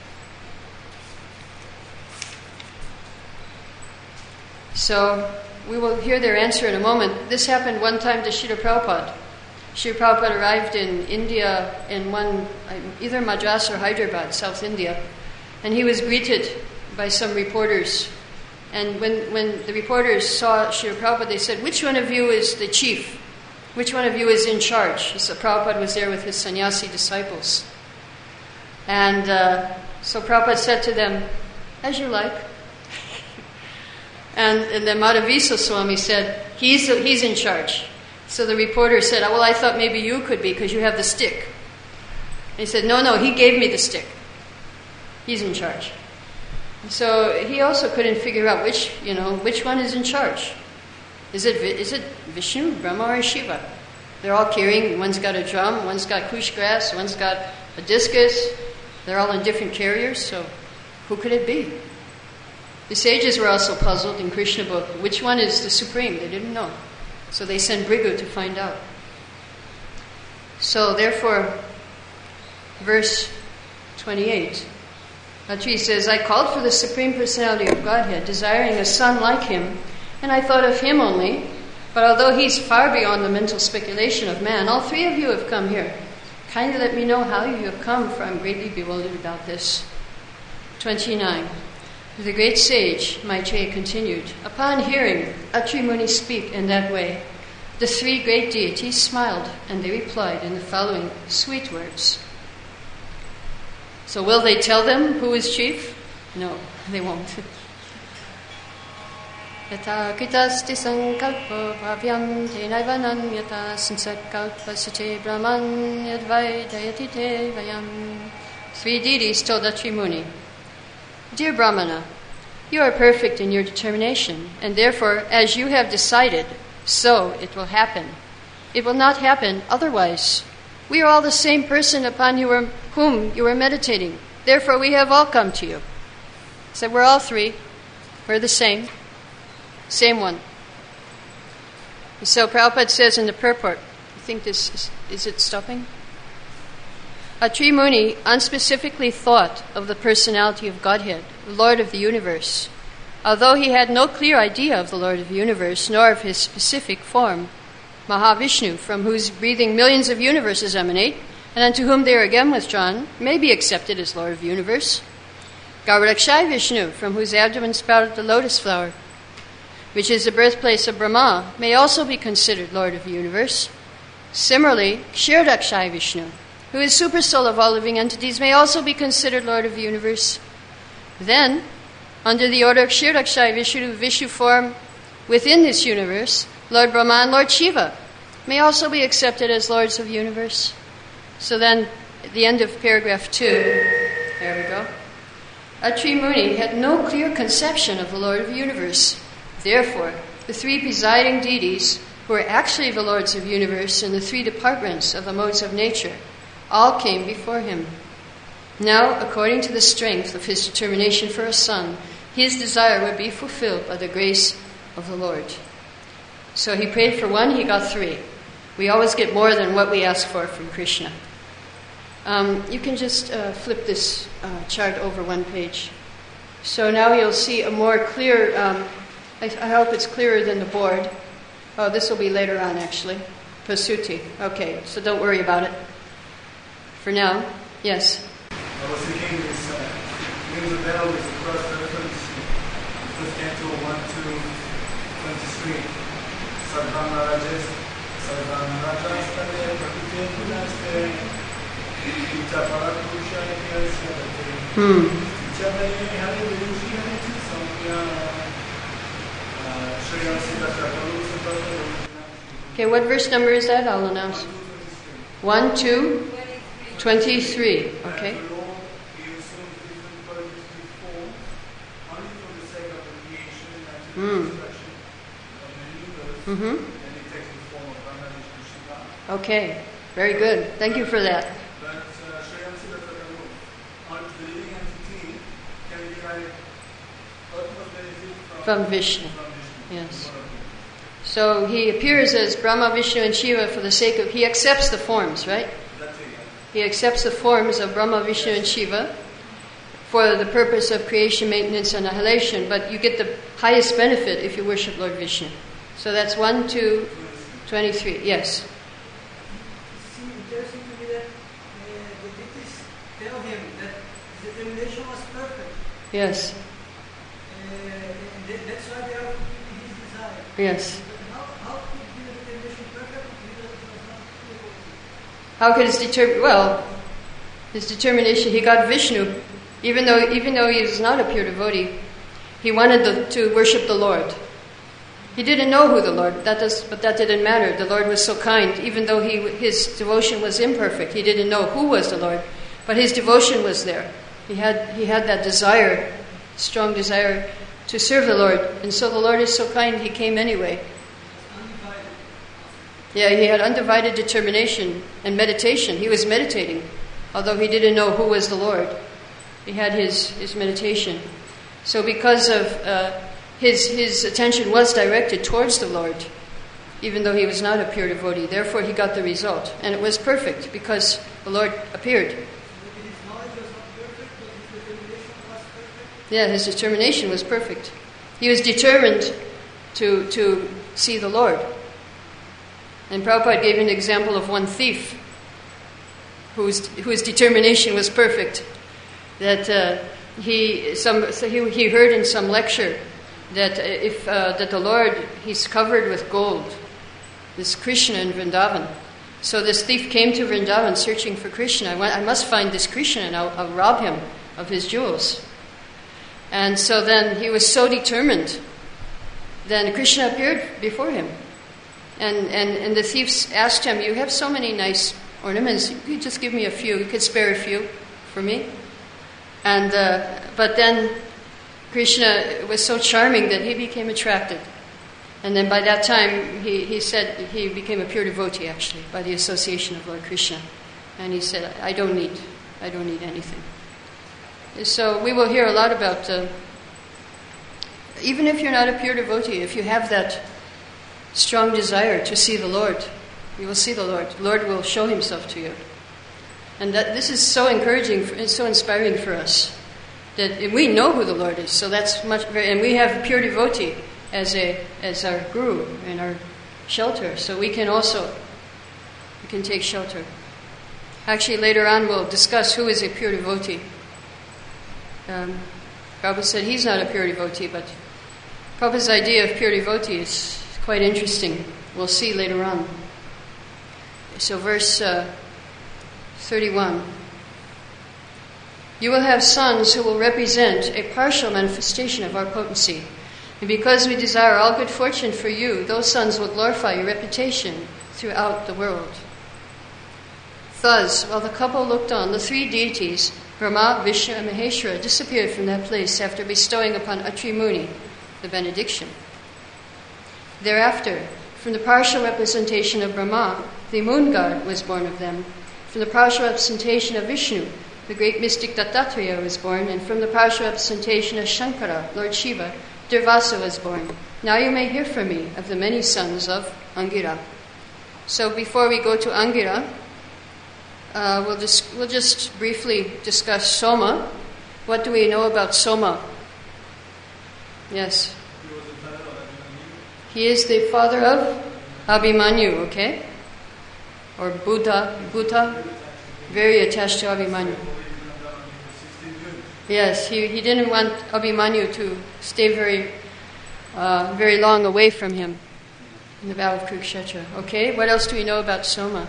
So we will hear their answer in a moment. This happened one time to Srila Prabhupada. Srila Prabhupada arrived in India in one, either Madras or Hyderabad, South India, and he was greeted by some reporters. And when, when the reporters saw Srila Prabhupada, they said, which one of you is the chief? Which one of you is in charge? So Prabhupada was there with his sannyasi disciples. And uh, so Prabhupada said to them, as you like. and, and then Madhavisa Swami said, he's, he's in charge. So the reporter said, oh, well, I thought maybe you could be because you have the stick. And he said, no, no, he gave me the stick. He's in charge. So he also couldn't figure out which, you know, which one is in charge. Is it is it Vishnu, Brahma, or Shiva? They're all carrying, one's got a drum, one's got kush grass, one's got a discus. They're all in different carriers, so who could it be? The sages were also puzzled in Krishna book. Which one is the supreme? They didn't know. So they sent Brigu to find out. So therefore, verse twenty-eight, Atri says, I called for the Supreme Personality of Godhead, desiring a son like him, and I thought of him only. But although he's far beyond the mental speculation of man, all three of you have come here. Kindly let me know how you have come, for I'm greatly bewildered about this. twenty-nine. The great sage, Maitreya, continued, upon hearing Atri Muni speak in that way, the three great deities smiled, and they replied in the following sweet words. So will they tell them who is chief? No, they won't. Yata kitasti sankalpo bhavyam tenaiva nanyata sansakalpa sate brahman yadvaidayati te vayam. Three deities told Atri Muni, Dear Brahmana, you are perfect in your determination, and therefore, as you have decided, so it will happen. It will not happen otherwise. We are all the same person upon you are, whom you are meditating. Therefore, we have all come to you. So we're all three. We're the same. Same one. So Prabhupada says in the purport, I think this is, is it stopping? Atri Muni unspecifically thought of the personality of Godhead, the Lord of the universe. Although he had no clear idea of the Lord of the universe, nor of his specific form, Mahavishnu, from whose breathing millions of universes emanate, and unto whom they are again withdrawn, may be accepted as Lord of the universe. Gaurakshai Vishnu, from whose abdomen sprouted the lotus flower, which is the birthplace of Brahma, may also be considered Lord of the universe. Similarly, Kshirodakshai Vishnu, who is supersoul of all living entities, may also be considered Lord of the universe. Then, under the order of Kshirodakshai Vishnu, Vishnu form within this universe, Lord Brahma and Lord Shiva may also be accepted as lords of the universe. So then, at the end of paragraph two, there we go. Atri Muni had no clear conception of the Lord of the universe. Therefore, the three presiding deities, who are actually the lords of the universe in the three departments of the modes of nature, all came before him. Now, according to the strength of his determination for a son, his desire would be fulfilled by the grace of the Lord. So he prayed for one, he got three. We always get more than what we ask for from Krishna. Um, you can just uh, flip this uh, chart over one page. So now you'll see a more clear, um, I, I hope it's clearer than the board. Oh, this will be later on actually. Pasuti. Okay, so don't worry about it. For now, yes? I was thinking this uh, rings a bell with a cross reference. First canto one, two, twenty-three. Sarvama Rajas, Sarvama Rajas, Tane, Prakute, Kunaste, Ita Parakusha, Ita Hmm. Chabani, Hari, Virushi, Hari, Samya, Shriyam Sita Chakalu, Sita. Okay, what verse number is that? I'll announce. One, two, twenty-three. Okay. Mm. Mm-hmm. Okay, very good. Thank you for that. From Vishnu. Yes. So he appears as Brahma, Vishnu, and Shiva for the sake of, he accepts the forms, right? He accepts the forms of Brahma, Vishnu, and Shiva for the purpose of creation, maintenance, and annihilation, but you get the highest benefit if you worship Lord Vishnu. So that's one, two, twenty-three. Yes? It seems interesting to me that uh, the deities tell him that his determination was perfect. Yes. Uh, and th- that's why they are fulfilling his desire. Yes. But how, how could be the determination perfect if he was not fulfilled? How could his deter- well, his determination, he got Vishnu. Even though, even though he was not a pure devotee, he wanted the, to worship the Lord. He didn't know who the Lord, that does, but that didn't matter. The Lord was so kind. Even though he, his devotion was imperfect, he didn't know who was the Lord, but his devotion was there. He had, he had that desire, strong desire to serve the Lord. And so the Lord is so kind, he came anyway. Yeah, he had undivided determination and meditation. He was meditating, although he didn't know who was the Lord. He had his, his meditation. So because of uh, his his attention was directed towards the Lord, even though he was not a pure devotee. Therefore he got the result. And it was perfect because the Lord appeared. Yeah, his determination was perfect. He was determined to to see the Lord. And Prabhupada gave an example of one thief whose whose determination was perfect. That uh, he some so he, he heard in some lecture that if uh, that the Lord, he's covered with gold, this Krishna in Vrindavan. So this thief came to Vrindavan searching for Krishna. I, went, I must find this Krishna and I'll, I'll rob him of his jewels. And so then he was so determined. Then Krishna appeared before him, and and and the thieves asked him, "You have so many nice ornaments. You could just give me a few. You could spare a few for me." And uh, but then Krishna was so charming that he became attracted. And then by that time, he, he said he became a pure devotee, actually, by the association of Lord Krishna. And he said, I don't need, I don't need anything. So we will hear a lot about, uh, even if you're not a pure devotee, if you have that strong desire to see the Lord, you will see the Lord. The Lord will show himself to you. And that this is so encouraging, for, it's so inspiring for us. That we know who the Lord is, so that's much. And we have pure devotee as a as our guru and our shelter, so we can also we can take shelter. Actually, later on we'll discuss who is a pure devotee. Um, Prabhupada said he's not a pure devotee, but Prabhupada's idea of pure devotee is quite interesting. We'll see later on. So, verse uh, thirty-one. You will have sons who will represent a partial manifestation of our potency. And because we desire all good fortune for you, those sons will glorify your reputation throughout the world. Thus, while the couple looked on, the three deities, Brahma, Vishnu, and Maheshwara, disappeared from that place after bestowing upon Atri Muni the benediction. Thereafter, from the partial representation of Brahma, the moon god was born of them. From the partial representation of Vishnu, the great mystic Dattatreya was born, and from the partial representation of Shankara, Lord Shiva, Durvasa was born. Now you may hear from me of the many sons of Angira. So before we go to Angira, uh, we'll just we'll just briefly discuss Soma. What do we know about Soma? Yes. He is the father of Abhimanyu, okay? Or Buddha, Buddha, very attached to Abhimanyu. Yes, he, he didn't want Abhimanyu to stay very, uh, very long away from him in the Valley of Kurukshetra. Okay, what else do we know about Soma?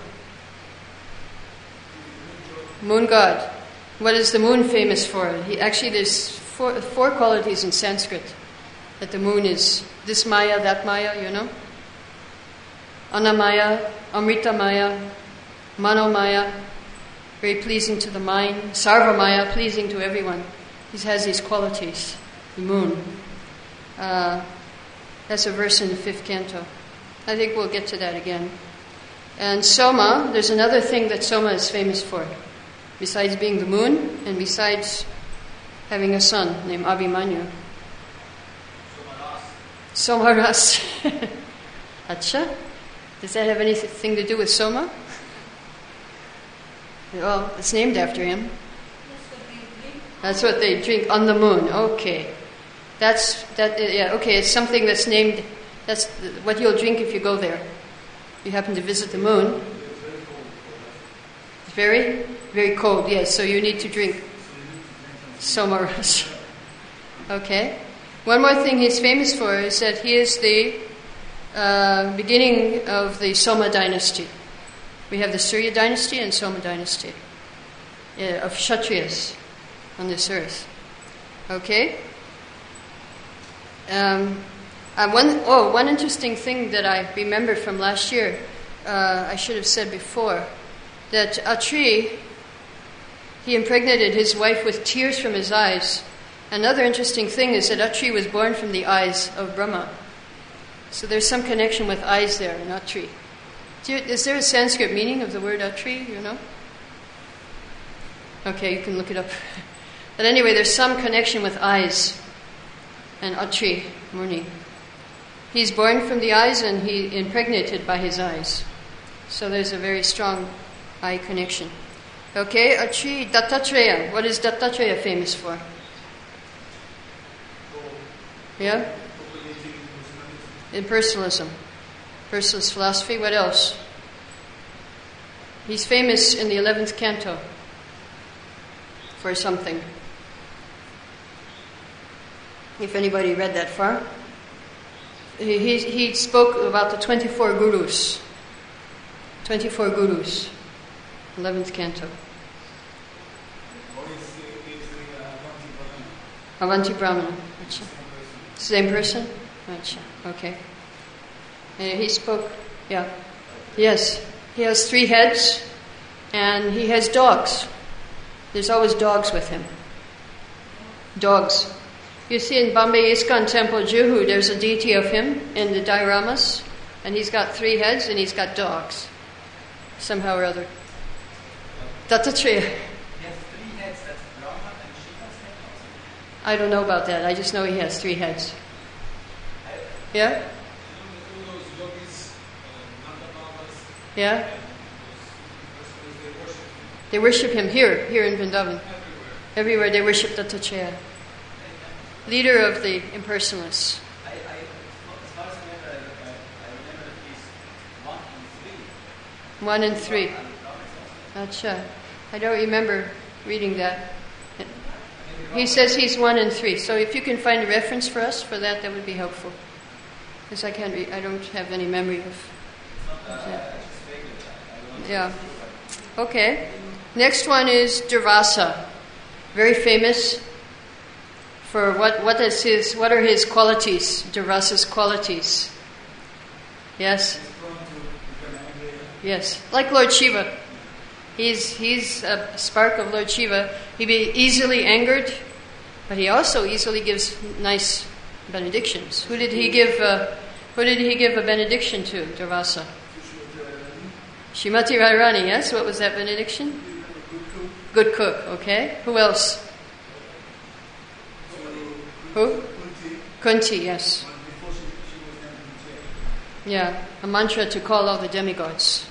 Moon god. What is the moon famous for? He, actually, there's four, four qualities in Sanskrit that the moon is. This Maya, that Maya, you know? Anamaya, Amritamaya, Manomaya, very pleasing to the mind. Sarvamaya, pleasing to everyone. He has these qualities, the moon. Uh, that's a verse in the fifth canto. I think we'll get to that again. And Soma, there's another thing that Soma is famous for. Besides being the moon, and besides having a son named Abhimanyu. Somaras. Acha? Does that have anything to do with Soma? Well, it's named after him. That's what they drink on the moon. Okay. That's, that, yeah, okay, it's something that's named, that's what you'll drink if you go there. You happen to visit the moon. It's very, very cold, yes, so you need to drink Somaras. Okay. One more thing he's famous for is that he is the uh, beginning of the Soma dynasty. We have the Surya dynasty and Soma dynasty uh, of Kshatriyas on this earth. Okay? Um, uh, one, oh, one interesting thing that I remember from last year, uh, I should have said before, that Atri, he impregnated his wife with tears from his eyes. Another interesting thing is that Atri was born from the eyes of Brahma. So there's some connection with eyes there in Atri. You, is there a Sanskrit meaning of the word Atri, you know? Okay, you can look it up. But anyway, there's some connection with eyes and Atri Muni. He's born from the eyes and he impregnated by his eyes. So there's a very strong eye connection. Okay, Atri Dattatreya. What is Dattatreya famous for? Yeah? Impersonalism. Personalist philosophy. What else? He's famous in the eleventh canto for something. If anybody read that far. He, he, he spoke about the twenty-four gurus. twenty-four gurus. eleventh canto. Avanti Brahmana. Same person? Okay. And he spoke, yeah. Yes. He has three heads and he has dogs. There's always dogs with him. Dogs. You see in Bombay ISKCON Temple, Juhu, there's a deity of him in the dioramas, and he's got three heads and he's got dogs. Somehow or other. Dattatreya. He has three heads, that's Brahma and Shiva's head also. I don't know about that. I just know he has three heads. Yeah? Yeah? They worship him here, here in Vrindavan. Everywhere they worship Dattatreya. Leader of the impersonalists. I, I, as far as I remember, I, I remember that he's one and three. One and three. Acha. I don't remember reading that. He says he's one and three. So if you can find a reference for us for that, that would be helpful. Because I can't. Re- I don't have any memory of. of that. Yeah. Okay. Next one is Durvasa. Very famous for what? What is his? What are his qualities? Durvasa's qualities. Yes. Yes. Like Lord Shiva. He's he's a spark of Lord Shiva. He be easily angered, but he also easily gives nice benedictions. Who did he give? Uh, who did he give a benediction to? Durvasa. Shrimati Radharani. Yes. What was that benediction? Good cook. Okay. Who else? Who? Kunti. Yes. Yeah, a mantra to call all the demigods.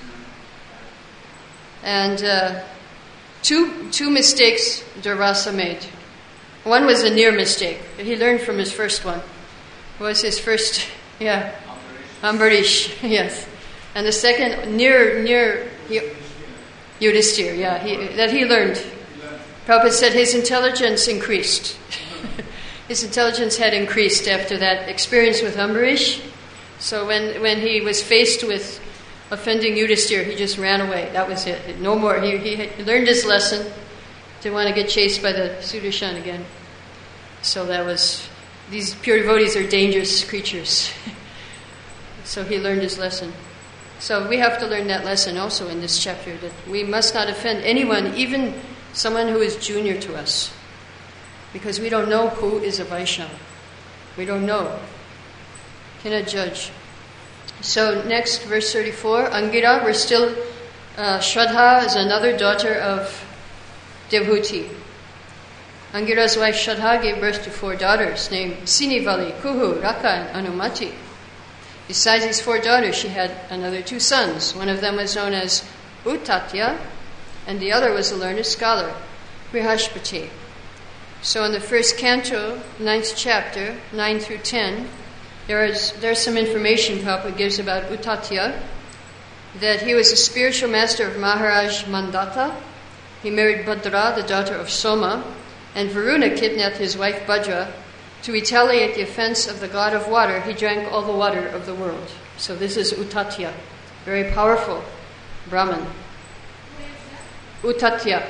And uh, two two mistakes Durvasa made. One was a near mistake. He learned from his first one. It was his first, yeah, Ambarish, yes. And the second, near near Yudhisthira, yeah, he, that he learned. Prabhupada said his intelligence increased. His intelligence had increased after that experience with Ambarish. So when, when he was faced with offending Yudhisthira, he just ran away. That was it. No more. He, he had learned his lesson. Didn't want to get chased by the Sudarshan again. So that was, these pure devotees are dangerous creatures. So he learned his lesson. So we have to learn that lesson also in this chapter, that we must not offend anyone, even someone who is junior to us. Because we don't know who is a Vaishnava. We don't know. Cannot judge. So next, verse thirty-four, Angira, we're still, uh, Shraddha is another daughter of Devhuti. Angira's wife Shraddha gave birth to four daughters named Sinivali, Kuhu, Raka, and Anumati. Besides these four daughters, she had another two sons. One of them was known as Uttatya, and the other was a learned scholar, Brihaspati. So in the first canto, ninth chapter, nine through ten, there is there's some information Prabhupada gives about Uttatya, that he was a spiritual master of Maharaj Mandata. He married Bhadra, the daughter of Soma, and Varuna kidnapped his wife Bhadra. To retaliate the offense of the god of water, he drank all the water of the world. So this is Uttatya, very powerful Brahman. Uttatya.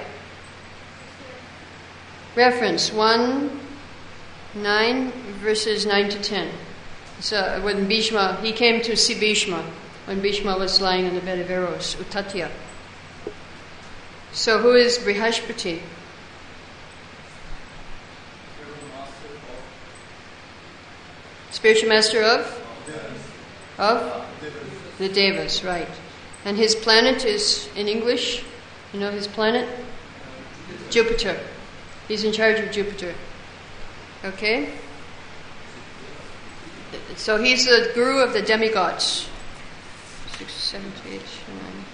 Reference one, nine, verses nine to ten. So when Bhishma, he came to see Bhishma when Bhishma was lying on the bed of arrows. Uttatya. So who is Brihaspati? Spiritual master of? Of? The Devas, right. And his planet is, in English, you know his planet? Jupiter. He's in charge of Jupiter. Okay? So he's the guru of the demigods. Six, seven, eight, nine.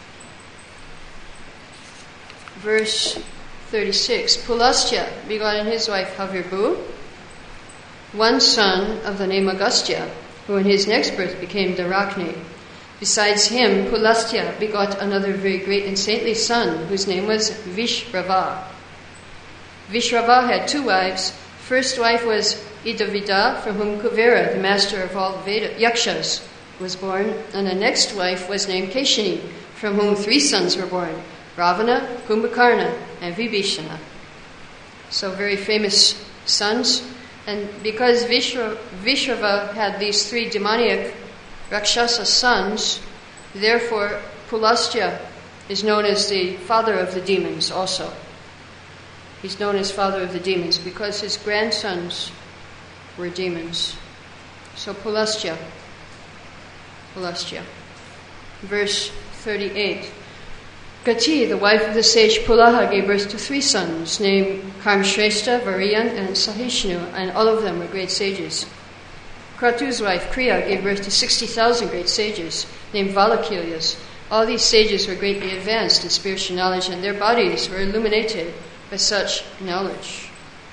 Verse thirty-six. Pulastya begot his wife Havirbu, one son of the name Agastya, who in his next birth became Darakni. Besides him, Pulastya begot another very great and saintly son, whose name was Vishrava. Vishrava had two wives. First wife was Idavida, from whom Kuvera, the master of all Veda, Yakshas, was born, and the next wife was named Keshini, from whom three sons were born, Ravana, Kumbhakarna, and Vibhishana. So very famous sons. And because Vishra, Vishrava had these three demoniac Rakshasa sons, therefore Pulastya is known as the father of the demons also. He's known as father of the demons because his grandsons were demons. So Pulastya. Pulastya. Verse thirty-eight. Gati, the wife of the sage Pulaha, gave birth to three sons named Karmshrestha, Varian, and Sahishnu, and all of them were great sages. Kratu's wife Kriya gave birth to sixty thousand great sages named Valakilyas. All these sages were greatly advanced in spiritual knowledge, and their bodies were illuminated by such knowledge.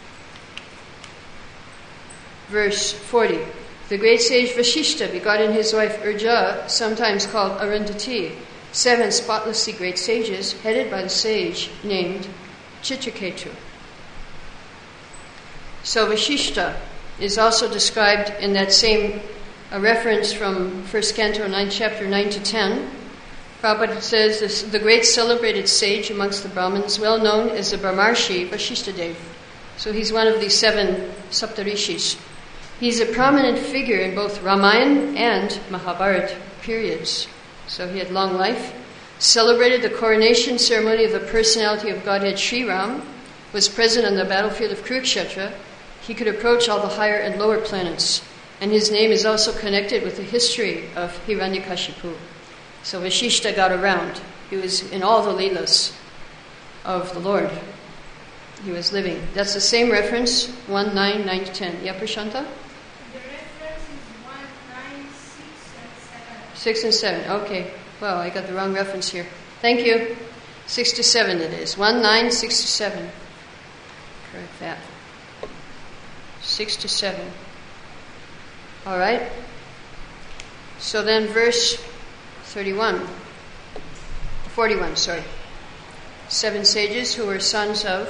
Verse forty. The great sage Vashishta begot in his wife Urja, sometimes called Arundhati, seven spotlessly great sages, headed by the sage named Chitraketu. So Vashishta is also described in that same a reference from first canto, ninth chapter, nine to ten. Prabhupada says this, the great celebrated sage amongst the Brahmins, well known as the Brahmarshi Vashishtadev. So he's one of the seven Saptarishis. He's a prominent figure in both Ramayana and Mahabharata periods. So he had long life. Celebrated the coronation ceremony of the personality of Godhead Sri Ram. Was present on the battlefield of Kurukshetra. He could approach all the higher and lower planets. And his name is also connected with the history of Hiranyakashipu. So Vashishta got around. He was in all the leelas of the Lord. He was living. That's the same reference, one, nine, nine to ten. Yeah, Prashanta? The reference is one, nine, six, and seven. Six and seven. Okay. Well, I got the wrong reference here. Thank you. Six to seven it is. One, nine, six to seven. Correct that. Six to seven. All right. So then verse thirty-one. forty-one, sorry. Seven sages who were sons of...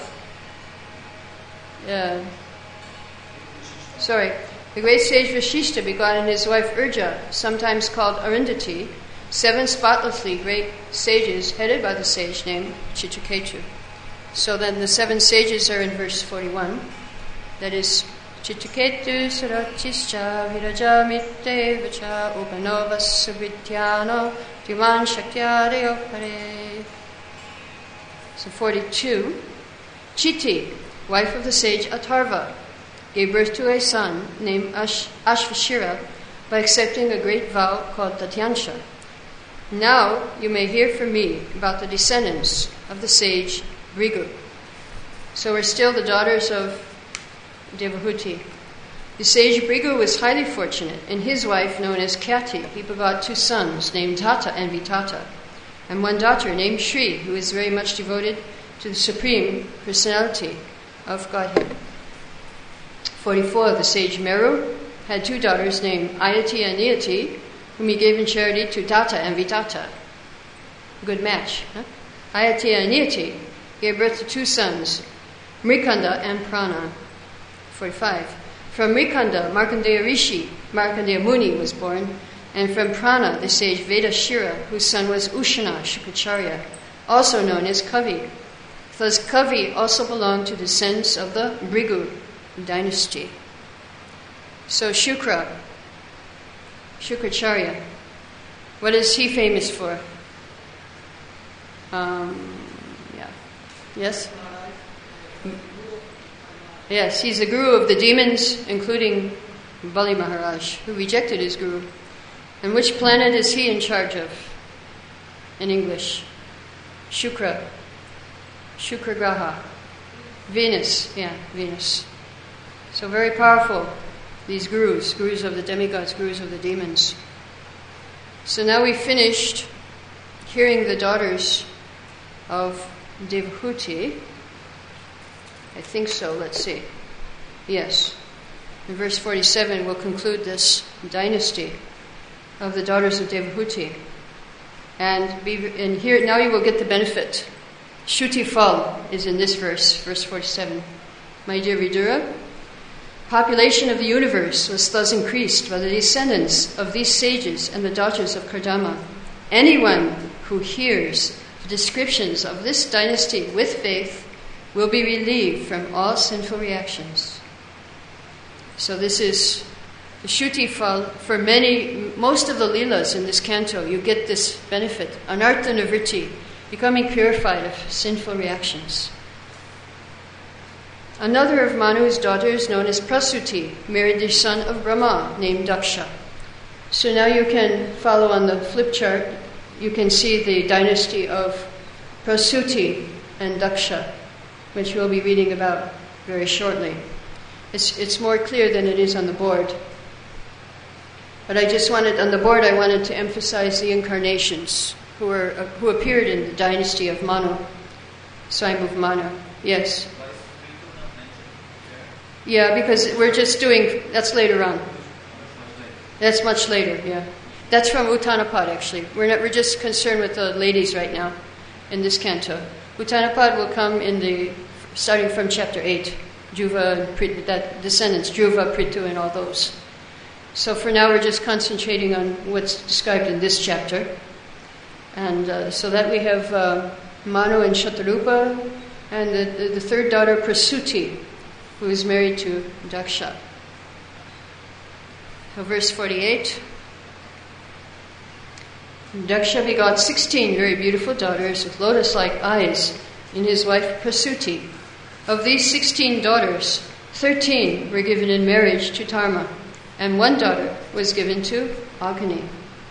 Uh, sorry. The great sage Vashishta begot his wife Urja, sometimes called Arundhati, seven spotlessly great sages headed by the sage named Chitraketu. So then the seven sages are in verse forty-one. That is, Chitraketu Suratischa Viraja Mitte Vacha Upanova Subrityano Diman Shakyadeo Pare. So forty-two. Chiti, wife of the sage Atharva, gave birth to a son named Ash- Ashvashira by accepting a great vow called Tatyansha. Now you may hear from me about the descendants of the sage Bhrigu. So we're still the daughters of Devahuti. The sage Bhrigu was highly fortunate. In his wife, known as Kyati, he begot two sons named Tata and Vitata, and one daughter named Shri, who is very much devoted to the Supreme Personality of Godhead. forty-four. The sage Meru had two daughters named Ayati and Niyati, whom he gave in charity to Tata and Vitata. Good match. Huh? Ayati and Niyati gave birth to two sons, Mrikanda and Prana. forty-five. From Mrikanda, Markandeya Rishi, Markandeya Muni was born, and from Prana, the sage Vedashira, whose son was Ushana Shukracharya, also known as Kavi. Thus Kavi also belonged to the descendants of the Bhrigu dynasty. So Shukra, Shukracharya, what is he famous for? Um, yeah. Yes? Yes, he's the guru of the demons, including Bali Maharaj, who rejected his guru. And which planet is he in charge of? In English. Shukra. Shukra Graha. Venus. Yeah, Venus. So very powerful, these gurus, gurus of the demigods, gurus of the demons. So now we finished hearing the daughters of Devahuti. I think so, let's see. Yes. In verse forty-seven, we'll conclude this dynasty of the daughters of Devahuti. And, be, and here, now you will get the benefit. Shuti Phal is in this verse, verse forty-seven. My dear Vidura, population of the universe was thus increased by the descendants of these sages and the daughters of Kardama. Anyone who hears the descriptions of this dynasty with faith will be relieved from all sinful reactions. So this is the Shuti Phal. For many, most of the Leelas in this canto, you get this benefit, Anartha Nivritti, becoming purified of sinful reactions. Another of Manu's daughters, known as Prasuti, married the son of Brahma, named Daksha. So now you can follow on the flip chart, you can see the dynasty of Prasuti and Daksha, which we'll be reading about very shortly. It's, it's more clear than it is on the board. But I just wanted, on the board, I wanted to emphasize the incarnations who were uh, who appeared in the dynasty of Manu, Swayambhuva Manu. Yes. Yeah, because we're just doing, that's later on. That's much later, yeah. That's from Uttanapad, actually. We're not, we're just concerned with the ladies right now in this canto. Uttanapad will come in the, starting from chapter eight. Dhruva, and Prit, that descendants, Dhruva, Prithu, and all those. So for now, we're just concentrating on what's described in this chapter. And uh, so that we have uh, Manu and Shatarupa, and the, the, the third daughter, Prasuti, who is married to Daksha. So verse forty-eight. Daksha begot sixteen very beautiful daughters with lotus-like eyes in his wife Prasuti. Of these sixteen daughters, thirteen were given in marriage to Dharma, and one daughter was given to Agni.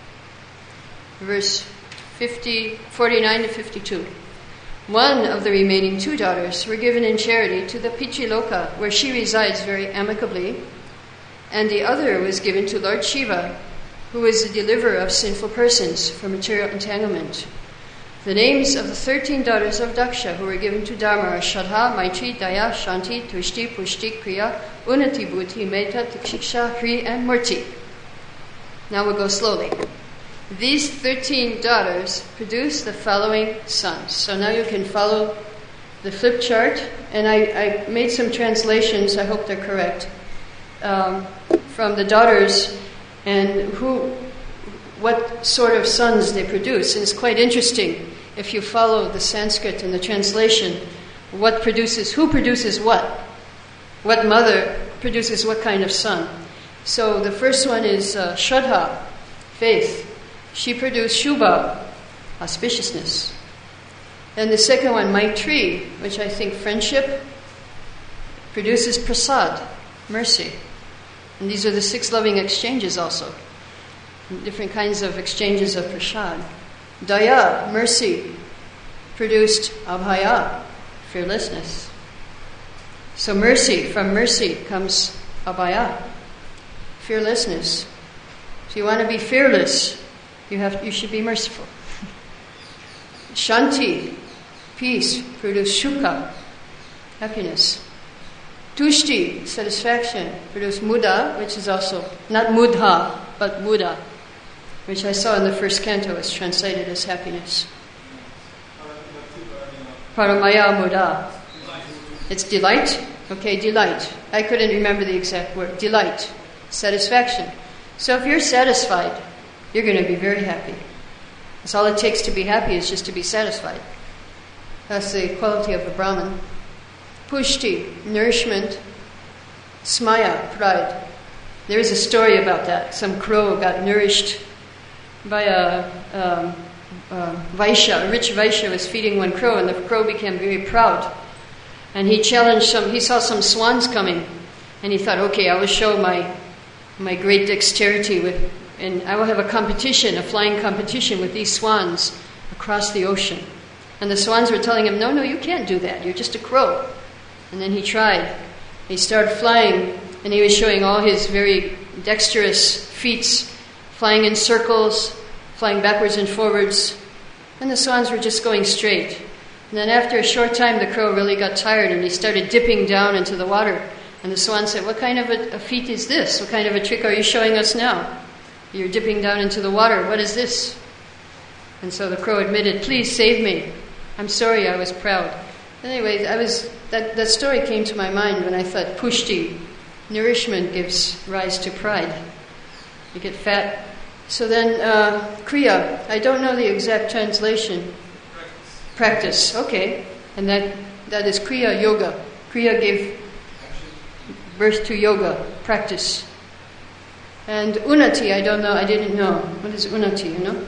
Verse fifty, forty-nine to fifty-two. One of the remaining two daughters were given in charity to the Pichiloka, where she resides very amicably, and the other was given to Lord Shiva, who is the deliverer of sinful persons from material entanglement. The names of the thirteen daughters of Daksha who were given to Dharma are Shraddha, Maitri, Daya, Shanti, Tushti, Pushti, Kriya, Unnati, Buddhi, Metta, Tikshiksha, Hri, and Murti. Now we'll go slowly. These thirteen daughters produce the following sons. So now you can follow the flip chart, and I, I made some translations, I hope they're correct, um, from the daughters and who, what sort of sons they produce. And it's quite interesting if you follow the Sanskrit and the translation, what produces, who produces what? What mother produces what kind of son? So the first one is uh, Shraddha, faith. She produced Shubha, auspiciousness. And the second one, Maitri, which I think friendship, produces Prasad, mercy. And these are the six loving exchanges also. Different kinds of exchanges of prasad. Daya, mercy, produced Abhaya, fearlessness. So mercy, from mercy comes Abhaya, fearlessness. So you want to be fearless, you have you should be merciful. Shanti, peace, produced Sukha, happiness. Tushti, satisfaction, produced Muda, which is also not Mudha, but Muda, which I saw in the first canto is translated as happiness. Paramaya Muda. It's delight. Okay, delight. I couldn't remember the exact word. Delight. Satisfaction. So if you're satisfied, you're going to be very happy. That's all it takes to be happy, is just to be satisfied. That's the quality of the Brahman. Pushti, nourishment. Smaya, pride. There is a story about that. Some crow got nourished by a, um, a Vaishya. A rich Vaishya was feeding one crow, and the crow became very proud. And he challenged some, he saw some swans coming, and he thought, okay, I will show my my great dexterity with, and I will have a competition, a flying competition with these swans across the ocean. And the swans were telling him, no, no, you can't do that. You're just a crow. And then he tried. He started flying, and he was showing all his very dexterous feats, flying in circles, flying backwards and forwards. And the swans were just going straight. And then after a short time, the crow really got tired, and he started dipping down into the water. And the swan said, what kind of a, a feat is this? What kind of a trick are you showing us now? You're dipping down into the water. What is this? And so the crow admitted, please save me. I'm sorry, I was proud. Anyway, I was that, that story came to my mind when I thought pushti, nourishment gives rise to pride. You get fat. So then, uh, kriya, I don't know the exact translation. Practice. Practice, okay. And that that is kriya yoga. Kriya gave birth to yoga, practice. And unnati, I don't know, I didn't know. What is unnati, you know?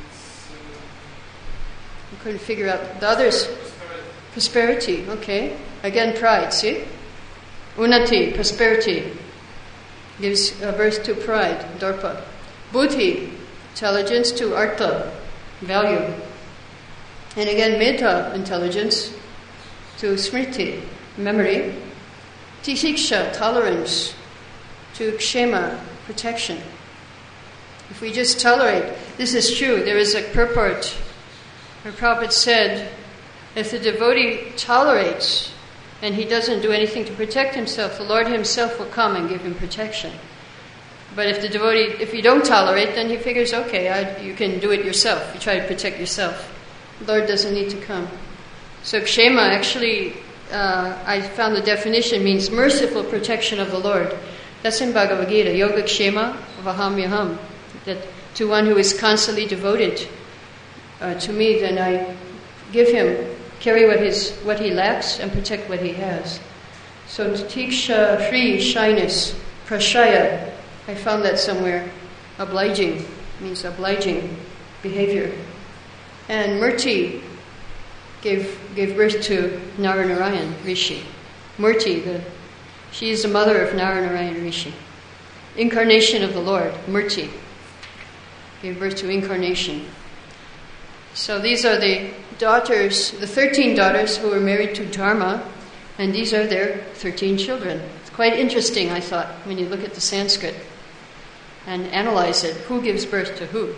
I couldn't figure out. The others, prosperity, okay. Again, pride, see? Unnati, prosperity, gives uh, birth to pride, darpa. Buddhi, intelligence, to artha, value. And again, metta, intelligence, to smriti, memory. Tikshiksha, tolerance, to kshema, protection. If we just tolerate, this is true. There is a purport where Prabhupada said, if the devotee tolerates and he doesn't do anything to protect himself, the Lord himself will come and give him protection. But if the devotee, if you don't tolerate, then he figures, okay, I, you can do it yourself. You try to protect yourself. The Lord doesn't need to come. So kshema actually, uh, I found the definition means merciful protection of the Lord. That's in Bhagavad Gita, yoga kshema vaham yaham. That to one who is constantly devoted uh, to me, then I give him, carry what his what he lacks and protect what he has. So tiksha, free, shyness, prashaya, I found that somewhere. Obliging means obliging behavior. And Murti gave gave birth to Naranarayan Rishi. Murti, the she is the mother of Naranarayan Rishi. Incarnation of the Lord, Murti, gave birth to incarnation. So these are the daughters, the thirteen daughters who were married to Dharma, and these are their thirteen children. It's quite interesting, I thought, when you look at the Sanskrit. and analyze it. Who gives birth to who?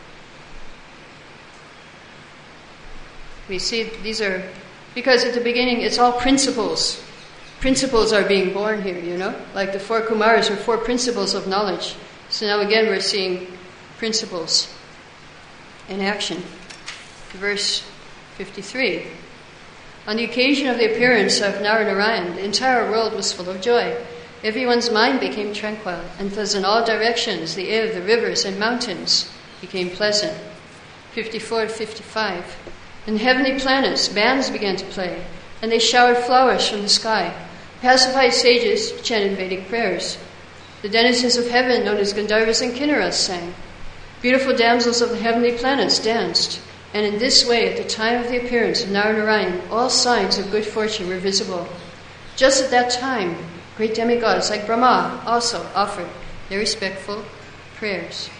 We see these are, because at the beginning it's all principles. Principles are being born here, you know? Like the four Kumaras were four principles of knowledge. So now again we're seeing principles in action. Verse fifty-three. On the occasion of the appearance of Naranarayan, the entire world was full of joy. Everyone's mind became tranquil, and thus in all directions the air of the rivers and mountains became pleasant. fifty-four to fifty-five. In the heavenly planets, bands began to play, and they showered flowers from the sky. Pacified sages chanted Vedic prayers. The denizens of heaven, known as Gandharvas and Kinnaras, sang. Beautiful damsels of the heavenly planets danced, and in this way, at the time of the appearance of Naranarayan, all signs of good fortune were visible. Just at that time, great demigods like Brahma also offered their respectful prayers.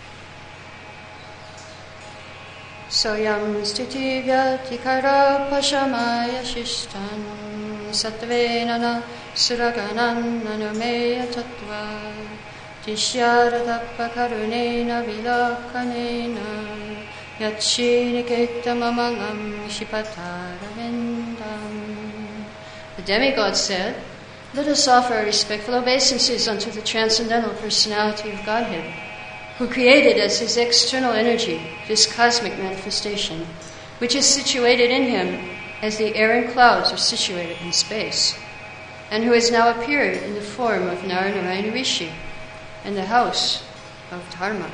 Soyam stiti vyatikara pashamaya shishtan sattvenana suraganan nanumeya tattva tishyaradatta karunena vilakanena yachirikektamamalam shipataravendam. The demigod said, let us offer our respectful obeisances unto the transcendental personality of Godhead, who created as his external energy this cosmic manifestation, which is situated in him as the air and clouds are situated in space, and who has now appeared in the form of Naranarayan Rishi in the house of Dharma.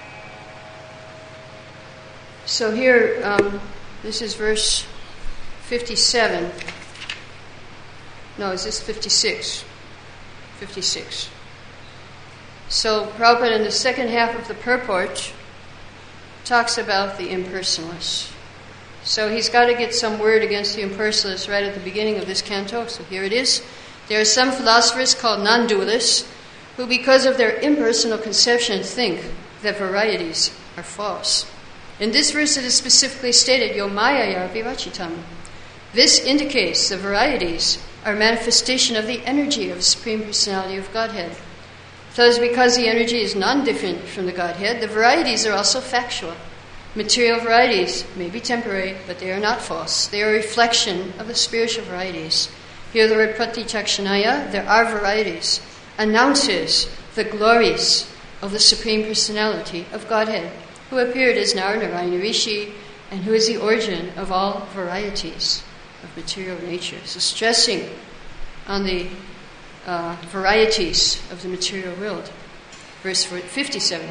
So here, um, this is verse fifty-seven. No, is this fifty-six? fifty-six. So Prabhupada in the second half of the purport talks about the impersonalists. So he's got to get some word against the impersonalists right at the beginning of this canto. So here it is. There are some philosophers called non-dualists who, because of their impersonal conception, think that varieties are false. In this verse it is specifically stated, Yo Mayaya Vivachitam. This indicates the varieties are manifestation of the energy of the Supreme Personality of Godhead. Thus, because the energy is non-different from the Godhead, the varieties are also factual. Material varieties may be temporary, but they are not false. They are a reflection of the spiritual varieties. Here the word pratichakshanaya, there are varieties, announces the glories of the Supreme Personality of Godhead, who appeared as Naranarayan Rishi, and who is the origin of all varieties of material nature. So stressing on the uh, varieties of the material world. Verse fifty-seven.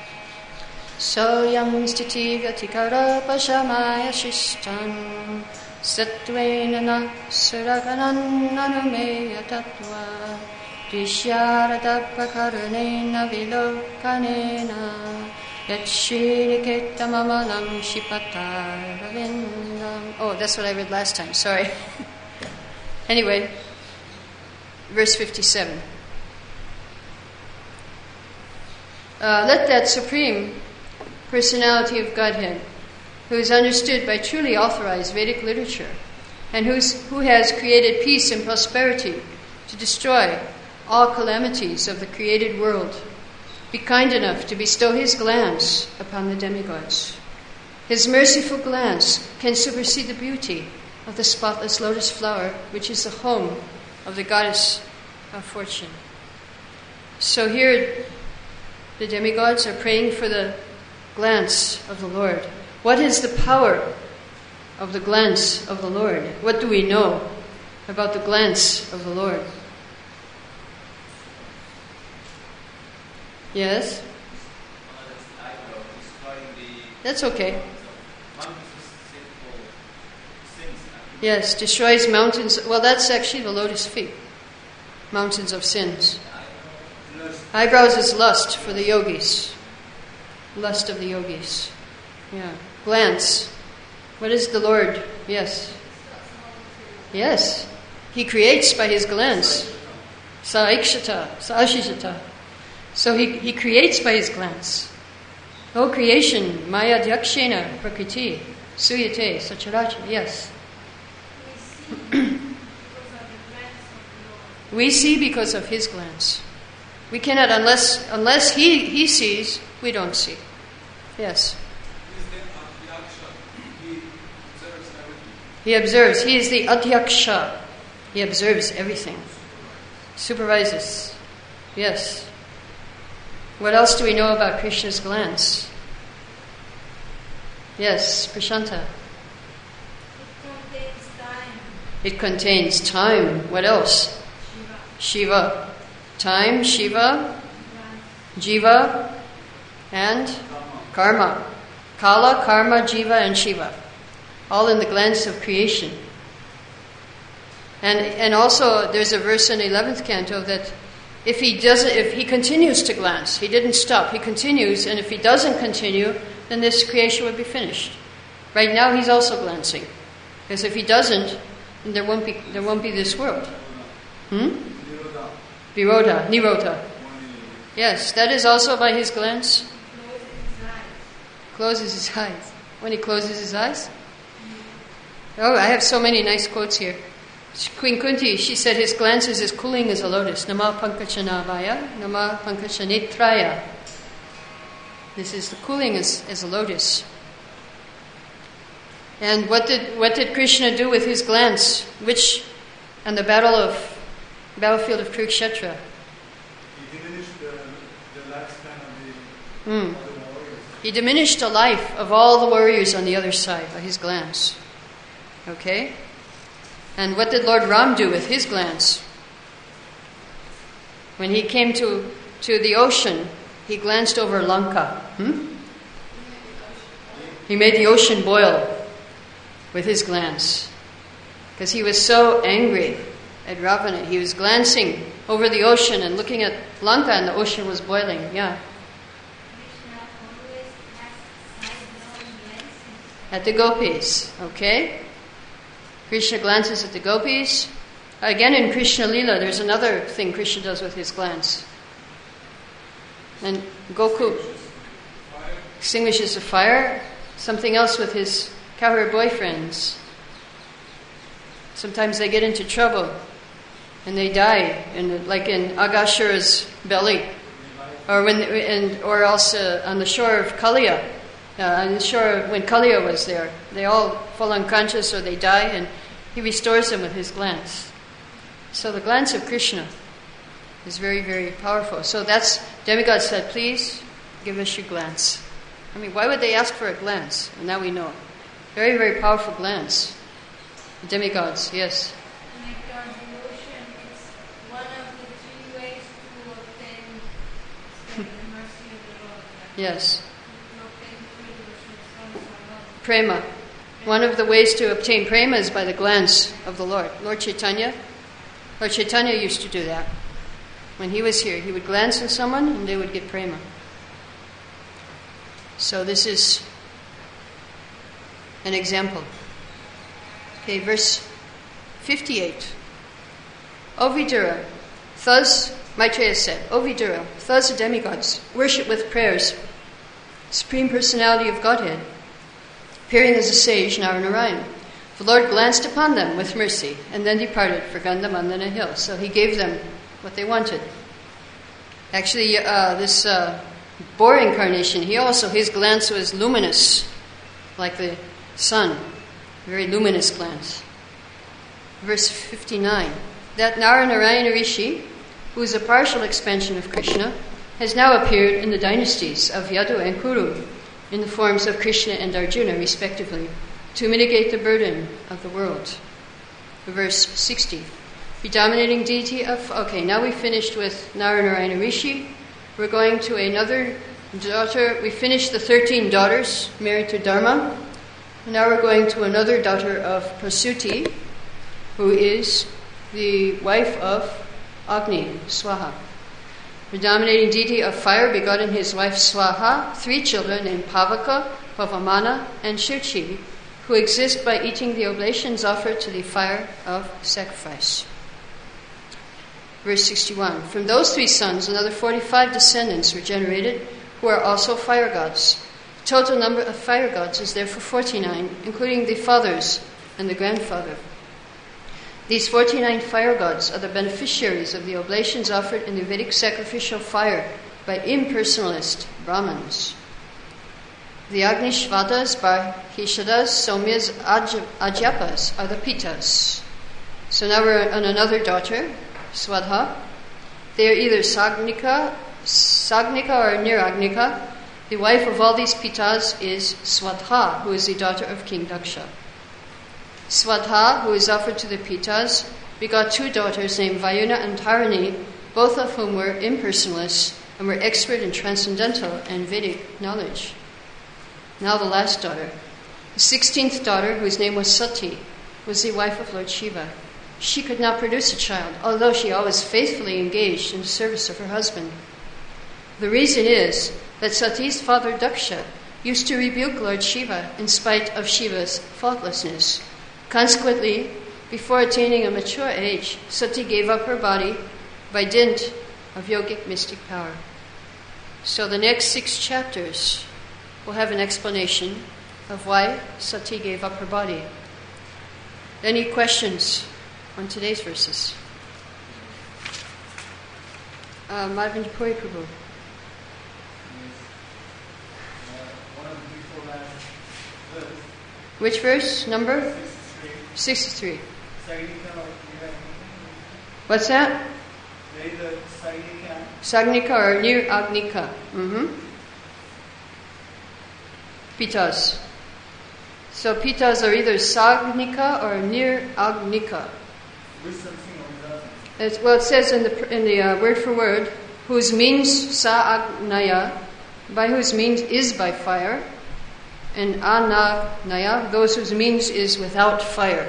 Soyam stiti vyatikara pashamaya shishtan sattvenana suraganan nanumeya tattva drishyaradapakarunena vilokanena yachirikettamamalam shipataravindam. Oh, that's what I read last time, sorry. Anyway, verse fifty-seven. Uh, let that Supreme Personality of Godhead, who is understood by truly authorized Vedic literature, and who's, who has created peace and prosperity to destroy all calamities of the created world, be kind enough to bestow his glance upon the demigods. His merciful glance can supersede the beauty of the spotless lotus flower, which is the home of the goddess of fortune. So here the demigods are praying for the glance of the Lord. What is the power of the glance of the Lord? What do we know about the glance of the Lord? Yes? That's okay. Yes, destroys mountains. Well, that's actually the lotus feet. Mountains of sins. Eyebrows is lust for the yogis. Lust of the yogis. Yeah. Glance. What is the Lord? Yes. Yes. He creates by his glance. Saikshata, saashishata. So he, he creates by his glance. O creation, maya dyakshena prakriti, suyate, sacharacha. Yes. We see because of his glance. We cannot, unless unless he, he sees, we don't see. Yes. He observes. He is the Adhyaksha. He observes everything. Supervises. Yes. What else do we know about Krishna's glance? Yes, Prashanta. It contains time. What else? Shiva. Time, Shiva, Jiva, and Karma. Kala, Karma, Jiva, and Shiva. All in the glance of creation. And and also there's a verse in the eleventh canto that if he doesn't, if he continues to glance, he didn't stop, he continues, and if he doesn't continue, then this creation would be finished. Right now he's also glancing. Because if he doesn't, then there won't be there won't be this world. Hmm? Virodha, Nirodha. Yes, that is also by his glance. Closes his eyes. When he closes his eyes? Oh, I have so many nice quotes here. Queen Kunti, she said his glance is as cooling as a lotus. Nama pankachanavaya, nama pankachanitraya. This is the cooling as, as a lotus. And what did what did Krishna do with his glance? Which, on the battle of battlefield of Kurukshetra. He diminished the, the lifespan of the, Mm. of the warriors. He diminished the life of all the warriors on the other side by his glance. Okay? And what did Lord Ram do with his glance? When he came to, to the ocean, he glanced over Lanka. Hmm? He made the ocean boil with his glance. Because he was so angry at Ravana. He was glancing over the ocean and looking at Lanka, and the ocean was boiling. Yeah. At the gopis. Okay? Krishna glances at the gopis. Again in Krishna Lila, there's another thing Krishna does with his glance. And Goku extinguishes the fire. Something else with his cowherd boyfriends. Sometimes they get into trouble and they die, in, like in Agashura's belly, or when, and or else uh, on the shore of Kaliya. Uh, on the shore when Kaliya was there, they all fall unconscious or they die, and he restores them with his glance. So the glance of Krishna is very, very powerful. So that's, demigod said, please give us your glance. I mean, why would they ask for a glance? And now we know. Very, very powerful glance. Demigods, yes. Nectar devotion is one of the three ways to obtain the mercy of the Lord. Yes. To obtain true devotion from the Lord. Prema. One of the ways to obtain prema is by the glance of the Lord. Lord Chaitanya, Lord Chaitanya used to do that. When he was here, he would glance at someone and they would get prema. So this is an example. Okay, verse fifty-eight. O Vidura, thus Maitreya said, O Vidura, thus the demigods worship with prayers Supreme Personality of Godhead, appearing as a sage Naranarayan. The Lord glanced upon them with mercy and then departed for Gandhamandana hill. So he gave them what they wanted. Actually, uh, this uh, boar incarnation, he also, his glance was luminous, like the sun. Very luminous glance. Verse fifty-nine. That Naranarayana Rishi, who is a partial expansion of Krishna, has now appeared in the dynasties of Yadu and Kuru in the forms of Krishna and Arjuna, respectively, to mitigate the burden of the world. Verse sixty. Predominating deity of... Okay, now we finished with Naranarayana Rishi. We're going to another daughter. We finished the thirteen daughters married to Dharma. And now we're going to another daughter of Prasuti, who is the wife of Agni, Swaha. Predominating deity of fire, begotten his wife Swaha, three children named Pavaka, Pavamana, and Shirchi, who exist by eating the oblations offered to the fire of sacrifice. Verse sixty-one. From those three sons, another forty-five descendants were generated, who are also fire gods. The total number of fire gods is therefore forty-nine, including the fathers and the grandfather. These forty-nine fire gods are the beneficiaries of the oblations offered in the Vedic sacrificial fire by impersonalist Brahmins. The Agnishvatas, Barhishadas, Somyas, Aj- Ajyapas are the Pitas. So now we're on another daughter, Swadha. They are either Sagnika, Sagnika or Niragnika. The wife of all these Pitas is Swadha, who is the daughter of King Daksha. Swadha, who is offered to the Pitas, begot two daughters named Vayuna and Tarini, both of whom were impersonalists and were expert in transcendental and Vedic knowledge. Now the last daughter. The sixteenth daughter, whose name was Sati, was the wife of Lord Shiva. She could not produce a child, although she always faithfully engaged in the service of her husband. The reason is that Sati's father Daksha used to rebuke Lord Shiva in spite of Shiva's faultlessness. Consequently, before attaining a mature age, Sati gave up her body by dint of yogic mystic power. So the next six chapters will have an explanation of why Sati gave up her body. Any questions on today's verses? Uh, Madhavendra Puri Prabhu. Which verse? Number? sixty-three. What's that? Sagnika or Nir Agnika. Mm-hmm. Pitas. So Pitas are either Sagnika or Nir Agnika. It's, well, it says in the in the uh, word for word, whose means Sa'agnaya, by whose means is by fire, and Anagnaya, those whose means is without fire.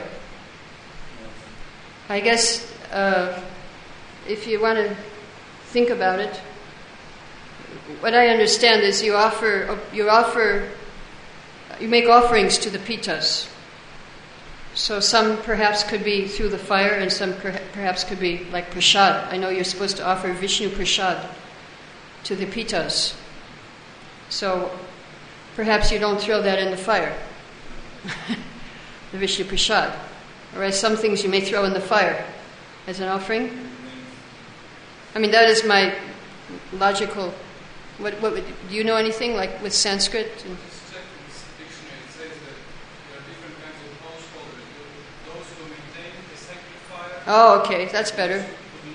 I guess uh, if you want to think about it, what I understand is you offer you offer you make offerings to the Pitas. So some perhaps could be through the fire, and some per- perhaps could be like prasad. I know you're supposed to offer Vishnu prasad to the Pitas. So perhaps you don't throw that in the fire, the Vishnu prasad. Whereas some things you may throw in the fire as an offering. I mean, that is my logical. What, what would, do you know anything like with Sanskrit? And, oh, okay, that's better.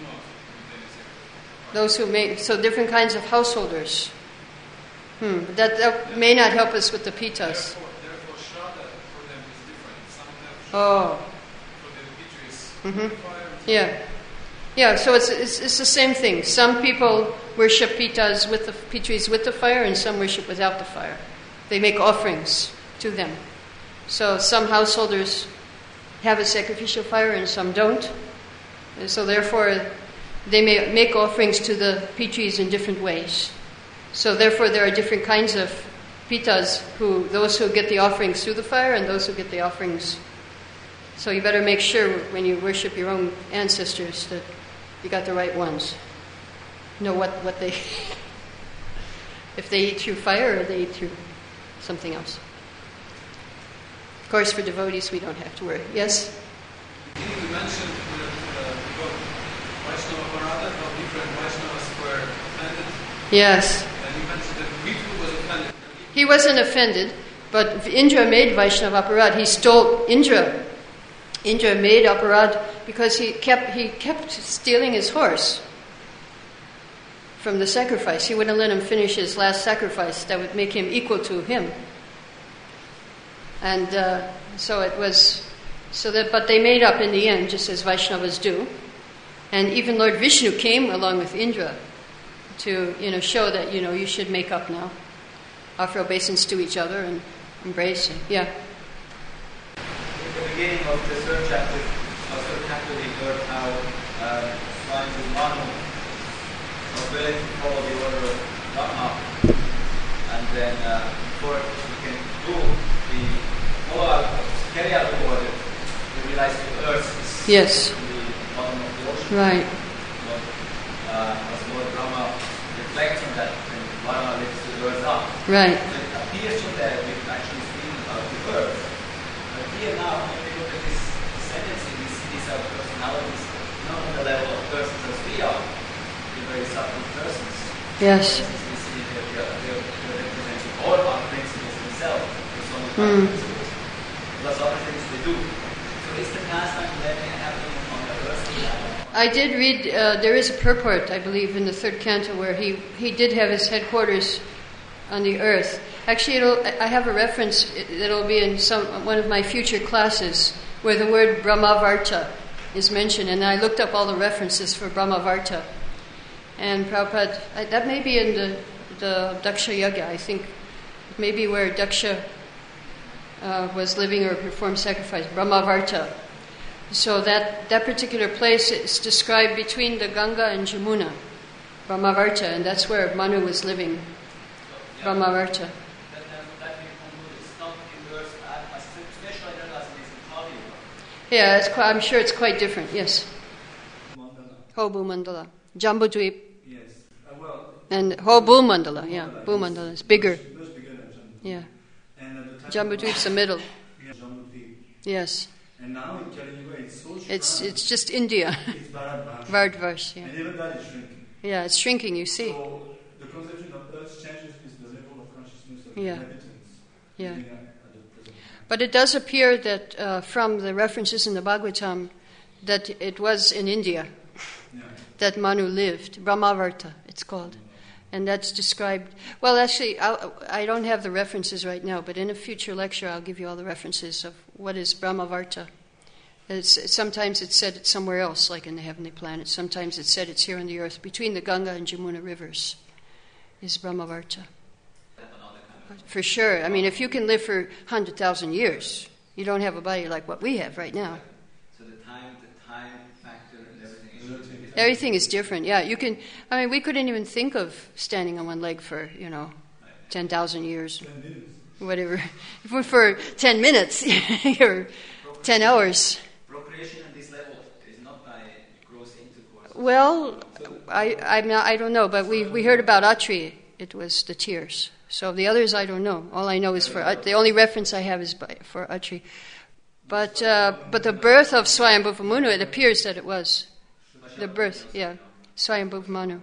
Those who make so different kinds of householders. Hmm, but that, that may not help us with the Pitas. Therefore, therefore Shraddha for them is different. Some have Oh. for the Pitris. Mm-hmm. Yeah. Yeah, so it's, it's it's the same thing. Some people worship Pitas with the Pitris with the fire, and some worship without the fire. They make offerings to them. So some householders have a sacrificial fire and some don't. And so therefore they may make offerings to the Pitris in different ways. So therefore there are different kinds of Pitas, who those who get the offerings through the fire and those who get the offerings. So you better make sure when you worship your own ancestors that you got the right ones. Know what, what they if they eat through fire or they eat through something else. Of course, for devotees, we don't have to worry. Yes? You mentioned that uh, about Vaishnava Parada, how different Vaishnavas were offended. Yes. And you mentioned that Vishnu was offended. He wasn't offended, but Indra made Vaishnava aparad. He stole Indra. Indra made aparad because he kept he kept stealing his horse from the sacrifice. He wouldn't let him finish his last sacrifice that would make him equal to him. And uh, so it was, so that, but they made up in the end, just as Vaishnavas do. And even Lord Vishnu came along with Indra to, you know, show that, you know, you should make up now. Offer obeisance to each other and embrace. And, yeah. In the beginning of the third chapter, also we heard how uh, Swami Manu was willing to follow the order of Dhamma, and then uh, before we can do the follow out, carry out the order, we realize the earth is Yes. in the bottom of the ocean. Right. Lord, uh, as Lord Brahma reflects on that, and Brahma lifts the earth up. Right. So it appears from there we can actually speak about the earth. But here now, when we look at this sentences, we see this themselves personalities, not on the level of persons as we are, they're very subtle persons. Yes. We see that they are, they are, they are representing all our principles themselves, personified Mm. principles, plus other things they do. So is the pastime letting it happen on the earthly level? I did read, uh, there is a purport, I believe, in the third canto where he, he did have his headquarters on the earth. Actually, it'll, I have a reference that'll be in some one of my future classes where the word Brahmavarta is mentioned, and I looked up all the references for Brahmavarta. And Prabhupada, I, that may be in the, the Daksha Yajna, I think, maybe where Daksha uh, was living or performed sacrifice, Brahmavarta. So that, that particular place is described between the Ganga and Jamuna, Brahmavarta, and that's where Manu was living, Brahmavarta. That, that, that may conclude it's not in verse as special as it is in Kali Yuga. Yeah, it's quite, I'm sure it's quite different, yes. Mandala. Hobu Mandala, Jambudvip, Yes. Uh, well, and Hobu Mandala, yeah, Bu Mandala is bigger, It was bigger than Jambudvip. yeah. And at the time Jambudvip's the middle, Yeah, Jambudvip. yes. And now in Kali Yuga, it's so strong. It's it's just India, It's Bharat Vardvarsh, yeah. And even that is shrinking. Yeah, it's shrinking, you see. So the conception of earth changes with the level of consciousness of Yeah. the inhabitants. Yeah. living at- at the present time. But it does appear that uh, from the references in the Bhagavatam that it was in India Yeah. that Manu lived, Brahmavarta it's called. And that's described, well actually I'll, I don't have the references right now, but in a future lecture I'll give you all the references of what is Brahmavarta. It's, sometimes it's said it's somewhere else, like in the heavenly planet. Sometimes it's said it's here on the earth, between the Ganga and Jamuna rivers is Brahmavarta. For sure. I mean, if you can live for one hundred thousand years, you don't have a body like what we have right now. So the time, the time factor and everything is Everything. Everything is different. Yeah, you can. I mean, we couldn't even think of standing on one leg for you know, ten thousand years, Ten minutes. whatever. If we're for ten minutes or ten hours. procreation at this level is not by gross intercourse. Well, I I'm not, I don't know, but we we heard about Atri. It was the tears. So the others I don't know. All I know is for the only reference I have is by, for Atri. But uh, but the birth of Swayambhuva Manu, it appears that it was the birth. Yeah, Swayambhuva Manu.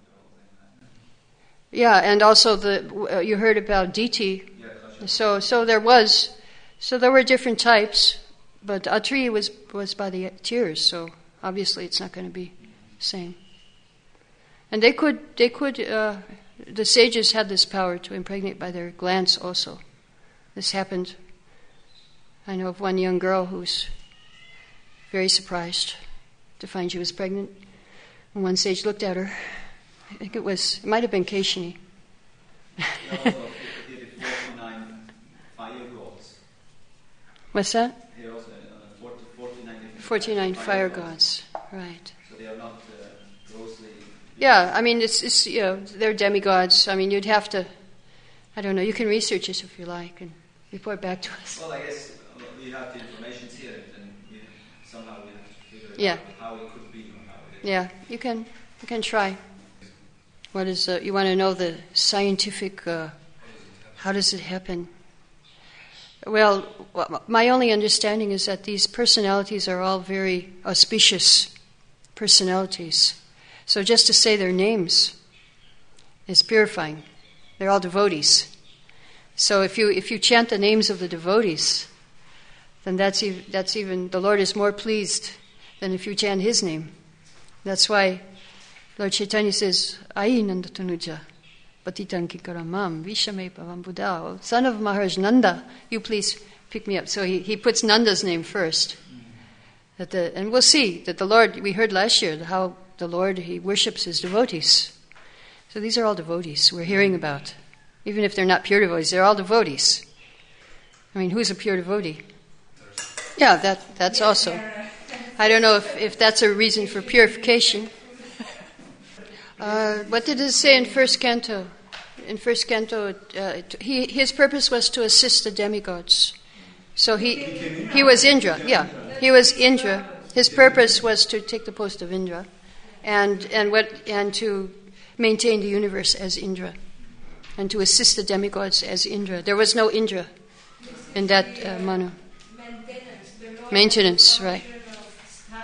Yeah, and also the uh, you heard about D T. So so there was so there were different types, but Atri was was by the tears. So obviously it's not going to be the same. And they could they could uh, the sages had this power to impregnate by their glance also. This happened. I know of one young girl who was very surprised to find she was pregnant. And one sage looked at her. I think it was, it might have been Keshini. He also did it forty-nine fire gods. What's that? He also uh, forty, forty-nine different forty-nine fire gods. Right. So they are not uh, grossly. Yeah, I mean, it's, it's, you know, they're demigods. I mean, you'd have to, I don't know, you can research this if you like and report back to us. Well, I guess we have the information here, and we, somehow we have to figure it Yeah. out how it could be or how it is. Yeah, you can, you can try. What is, uh, you want to know the scientific, uh, how does it happen? Well, my only understanding is that these personalities are all very auspicious personalities. So just to say their names is purifying. They're all devotees. So if you if you chant the names of the devotees, then that's even, that's even the Lord is more pleased than if you chant His name. That's why Lord Chaitanya says, Ai Nanda Tanuja, Patitan Kikaramam, Vishame Pavam Buddha, son of Maharaj Nanda, you please pick me up. So he, he puts Nanda's name first. That the, and we'll see that the Lord, we heard last year how the Lord, He worships His devotees. So these are all devotees we're hearing about. Even if they're not pure devotees, they're all devotees. I mean, who's a pure devotee? Yeah, that that's also. I don't know if, if that's a reason for purification. Uh, what did it say in first canto? In first canto, uh, it, he, his purpose was to assist the demigods. So he he was Indra. Yeah, he was Indra. His purpose was to take the post of Indra, and and what and to maintain the universe as Indra, and to assist the demigods as Indra. There was no Indra in that uh, Manu. Maintenance. The Lord Maintenance, is the right. function of sky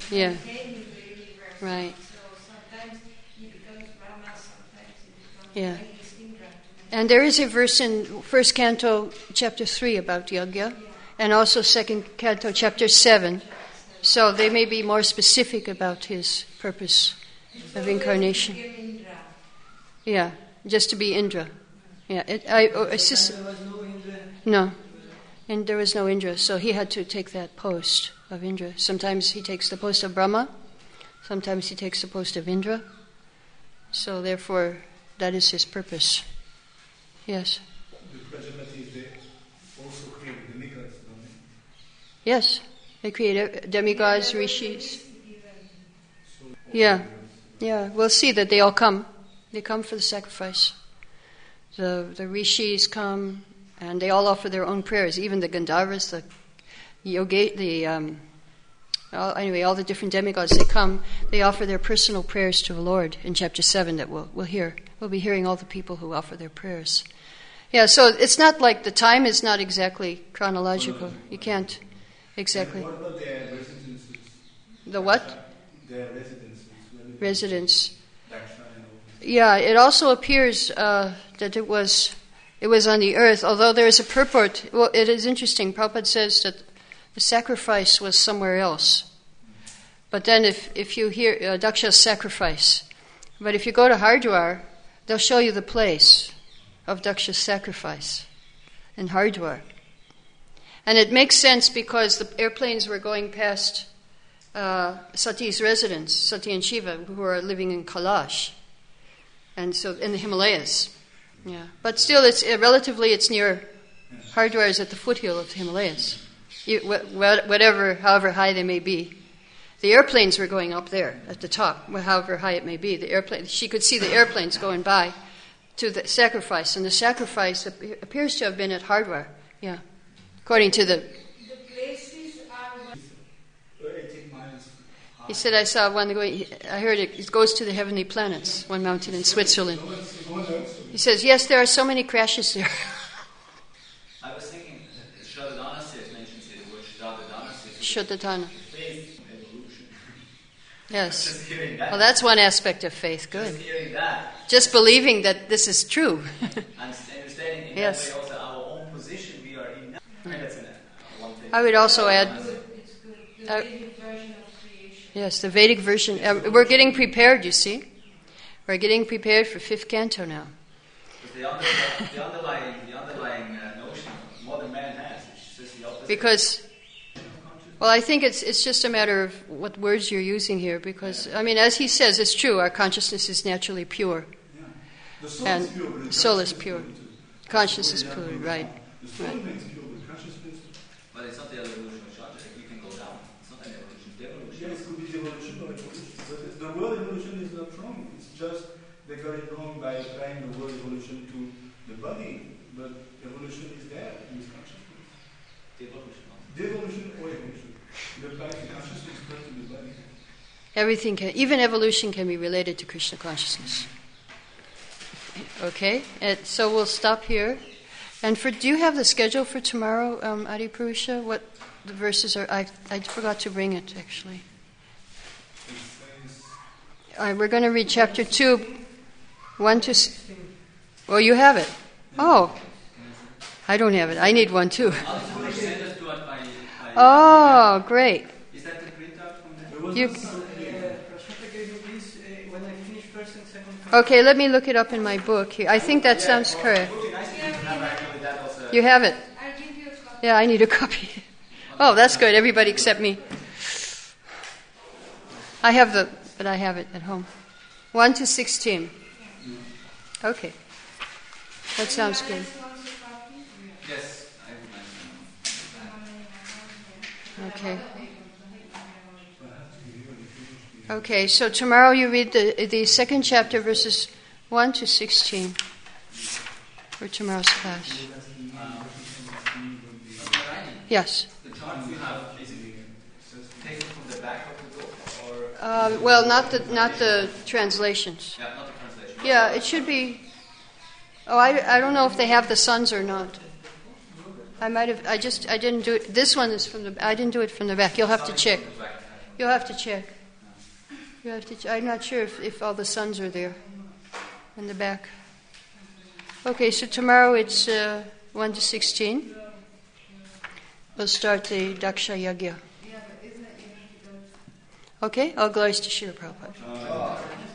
Yeah. He became the universe. Right. So sometimes he becomes Brahma, sometimes he becomes Yeah. like he's Indra. And there is a verse in First Canto, chapter three, about Yajna, and also Second Canto, chapter seven. So they may be more specific about his purpose of incarnation. Became Indra. Yeah, just to be Indra. Yeah, it, I, oh, it's just, There was no Indra. no, and there was no Indra, so he had to take that post of Indra. Sometimes he takes the post of Brahma, sometimes he takes the post of Indra. So therefore, that is his purpose. Yes. The Prajapatis, they also create demigods, don't they? Yes, they create demigods, rishis. So, Yeah, yeah. We'll see that they all come. They come for the sacrifice. The the rishis come, and they all offer their own prayers. Even the Gandharvas, the yoga, the um, all, anyway, all the different demigods. They come. They offer their personal prayers to the Lord in chapter seven. That we'll we'll hear. We'll be hearing all the people who offer their prayers. Yeah. So it's not like the time is not exactly chronological. You can't exactly. And what about their residences? The what? Their residences. Where do they- Residence. Daksha and all. Yeah, it also appears uh, that it was it was on the earth, although there is a purport. Well, it is interesting. Prabhupada says that the sacrifice was somewhere else. But then if, if you hear uh, Daksha's sacrifice, but if you go to Hardwar, they'll show you the place of Daksha's sacrifice in Hardwar. And it makes sense because the airplanes were going past uh, Sati's residence, Sati and Shiva, who are living in Kailash. And so in the Himalayas, yeah. But still, it's uh, relatively it's near. Hardwar is at the foothill of the Himalayas. You, wh- wh- whatever, however high they may be, the airplanes were going up there at the top. Well, however high it may be, the airplane. She could see the airplanes going by to the sacrifice, and the sacrifice ap- appears to have been at Hardwar. Yeah, according to the. The places are eighteen miles high. He said, "I saw one going. I heard it, it goes to the heavenly planets. One mountain in Switzerland." No one's, no one knows. He says, "Yes, there are so many crashes there." I was thinking, Shraddha says mentions it, where Shraddha says Shuddhatana. faith evolution. Yes. Just hearing that. Well, that's one aspect of faith. Good. Just hearing that. Just believing that this is true. And understanding in Yes. that way also our own position we are in now. That's an, uh, one thing. I would also add, It's good. The Uh, Vedic version of creation. yes, the Vedic version. Uh, we're getting prepared, you see. We're getting prepared for fifth canto now. But the, under, the underlying, the underlying uh, notion modern man has, it's just the opposite. Because, well, I think it's it's just a matter of what words you're using here. Because, I mean, as he says, it's true. Our consciousness is naturally pure. Yeah. The soul And is pure, but the soul is consciousness pure. too. Consciousness is Yeah, pure, yeah. right. The soul Right. remains pure, but consciousness. But it's not the evolution of Shraddha. You can go down. It's not an evolution, it's devolution. Yes, it could be devolution or evolution. But it- the word evolution is not wrong. It's just they got it wrong by applying the word evolution to the body. But evolution is there in this consciousness. Devolution, not Devolution or evolution. It applies to consciousness, not to the body. Everything can, even evolution can be related to Krishna consciousness. Okay, and so we'll stop here. And for, do you have the schedule for tomorrow, um, Adi Purusha? What the verses are? I I forgot to bring it actually. It says, All right, we're going to read chapter two, one to. s- Oh, you have it. Oh, I don't have it. I need one too. I'll just send us to it by, by Oh, great. Is that the printout from the there was You- not some- Prashanta, can you please, uh, when I finish first and second canto, Okay, let me look it up in my book here. I think that sounds correct. It would be nice if you could have actually that also. You have it. I'll give you a copy. Yeah, I need a copy. Oh, that's good. Everybody except me. I have the, but I have it at home. one to sixteen. Okay. That sounds good. Anyone else wants a copy? Yes, I would like to know. Okay. Okay, so tomorrow you read the the second chapter, verses one to sixteen, for tomorrow's class. Yes. The chart you have is taken from the back of the book, or Uh, well, not the not the translations. yeah, not the translation. Yeah, it should be. Oh, I, I don't know if they have the sons or not. I might have. I just I didn't do it. This one is from the. I didn't do it from the back. You'll have to check. You'll have to check. You have to. Ch- I'm not sure if, if all the sons are there in the back. Okay, so tomorrow it's uh, one to sixteen. We'll start the Daksha Yagya. Okay, all glories to Srila Prabhupada.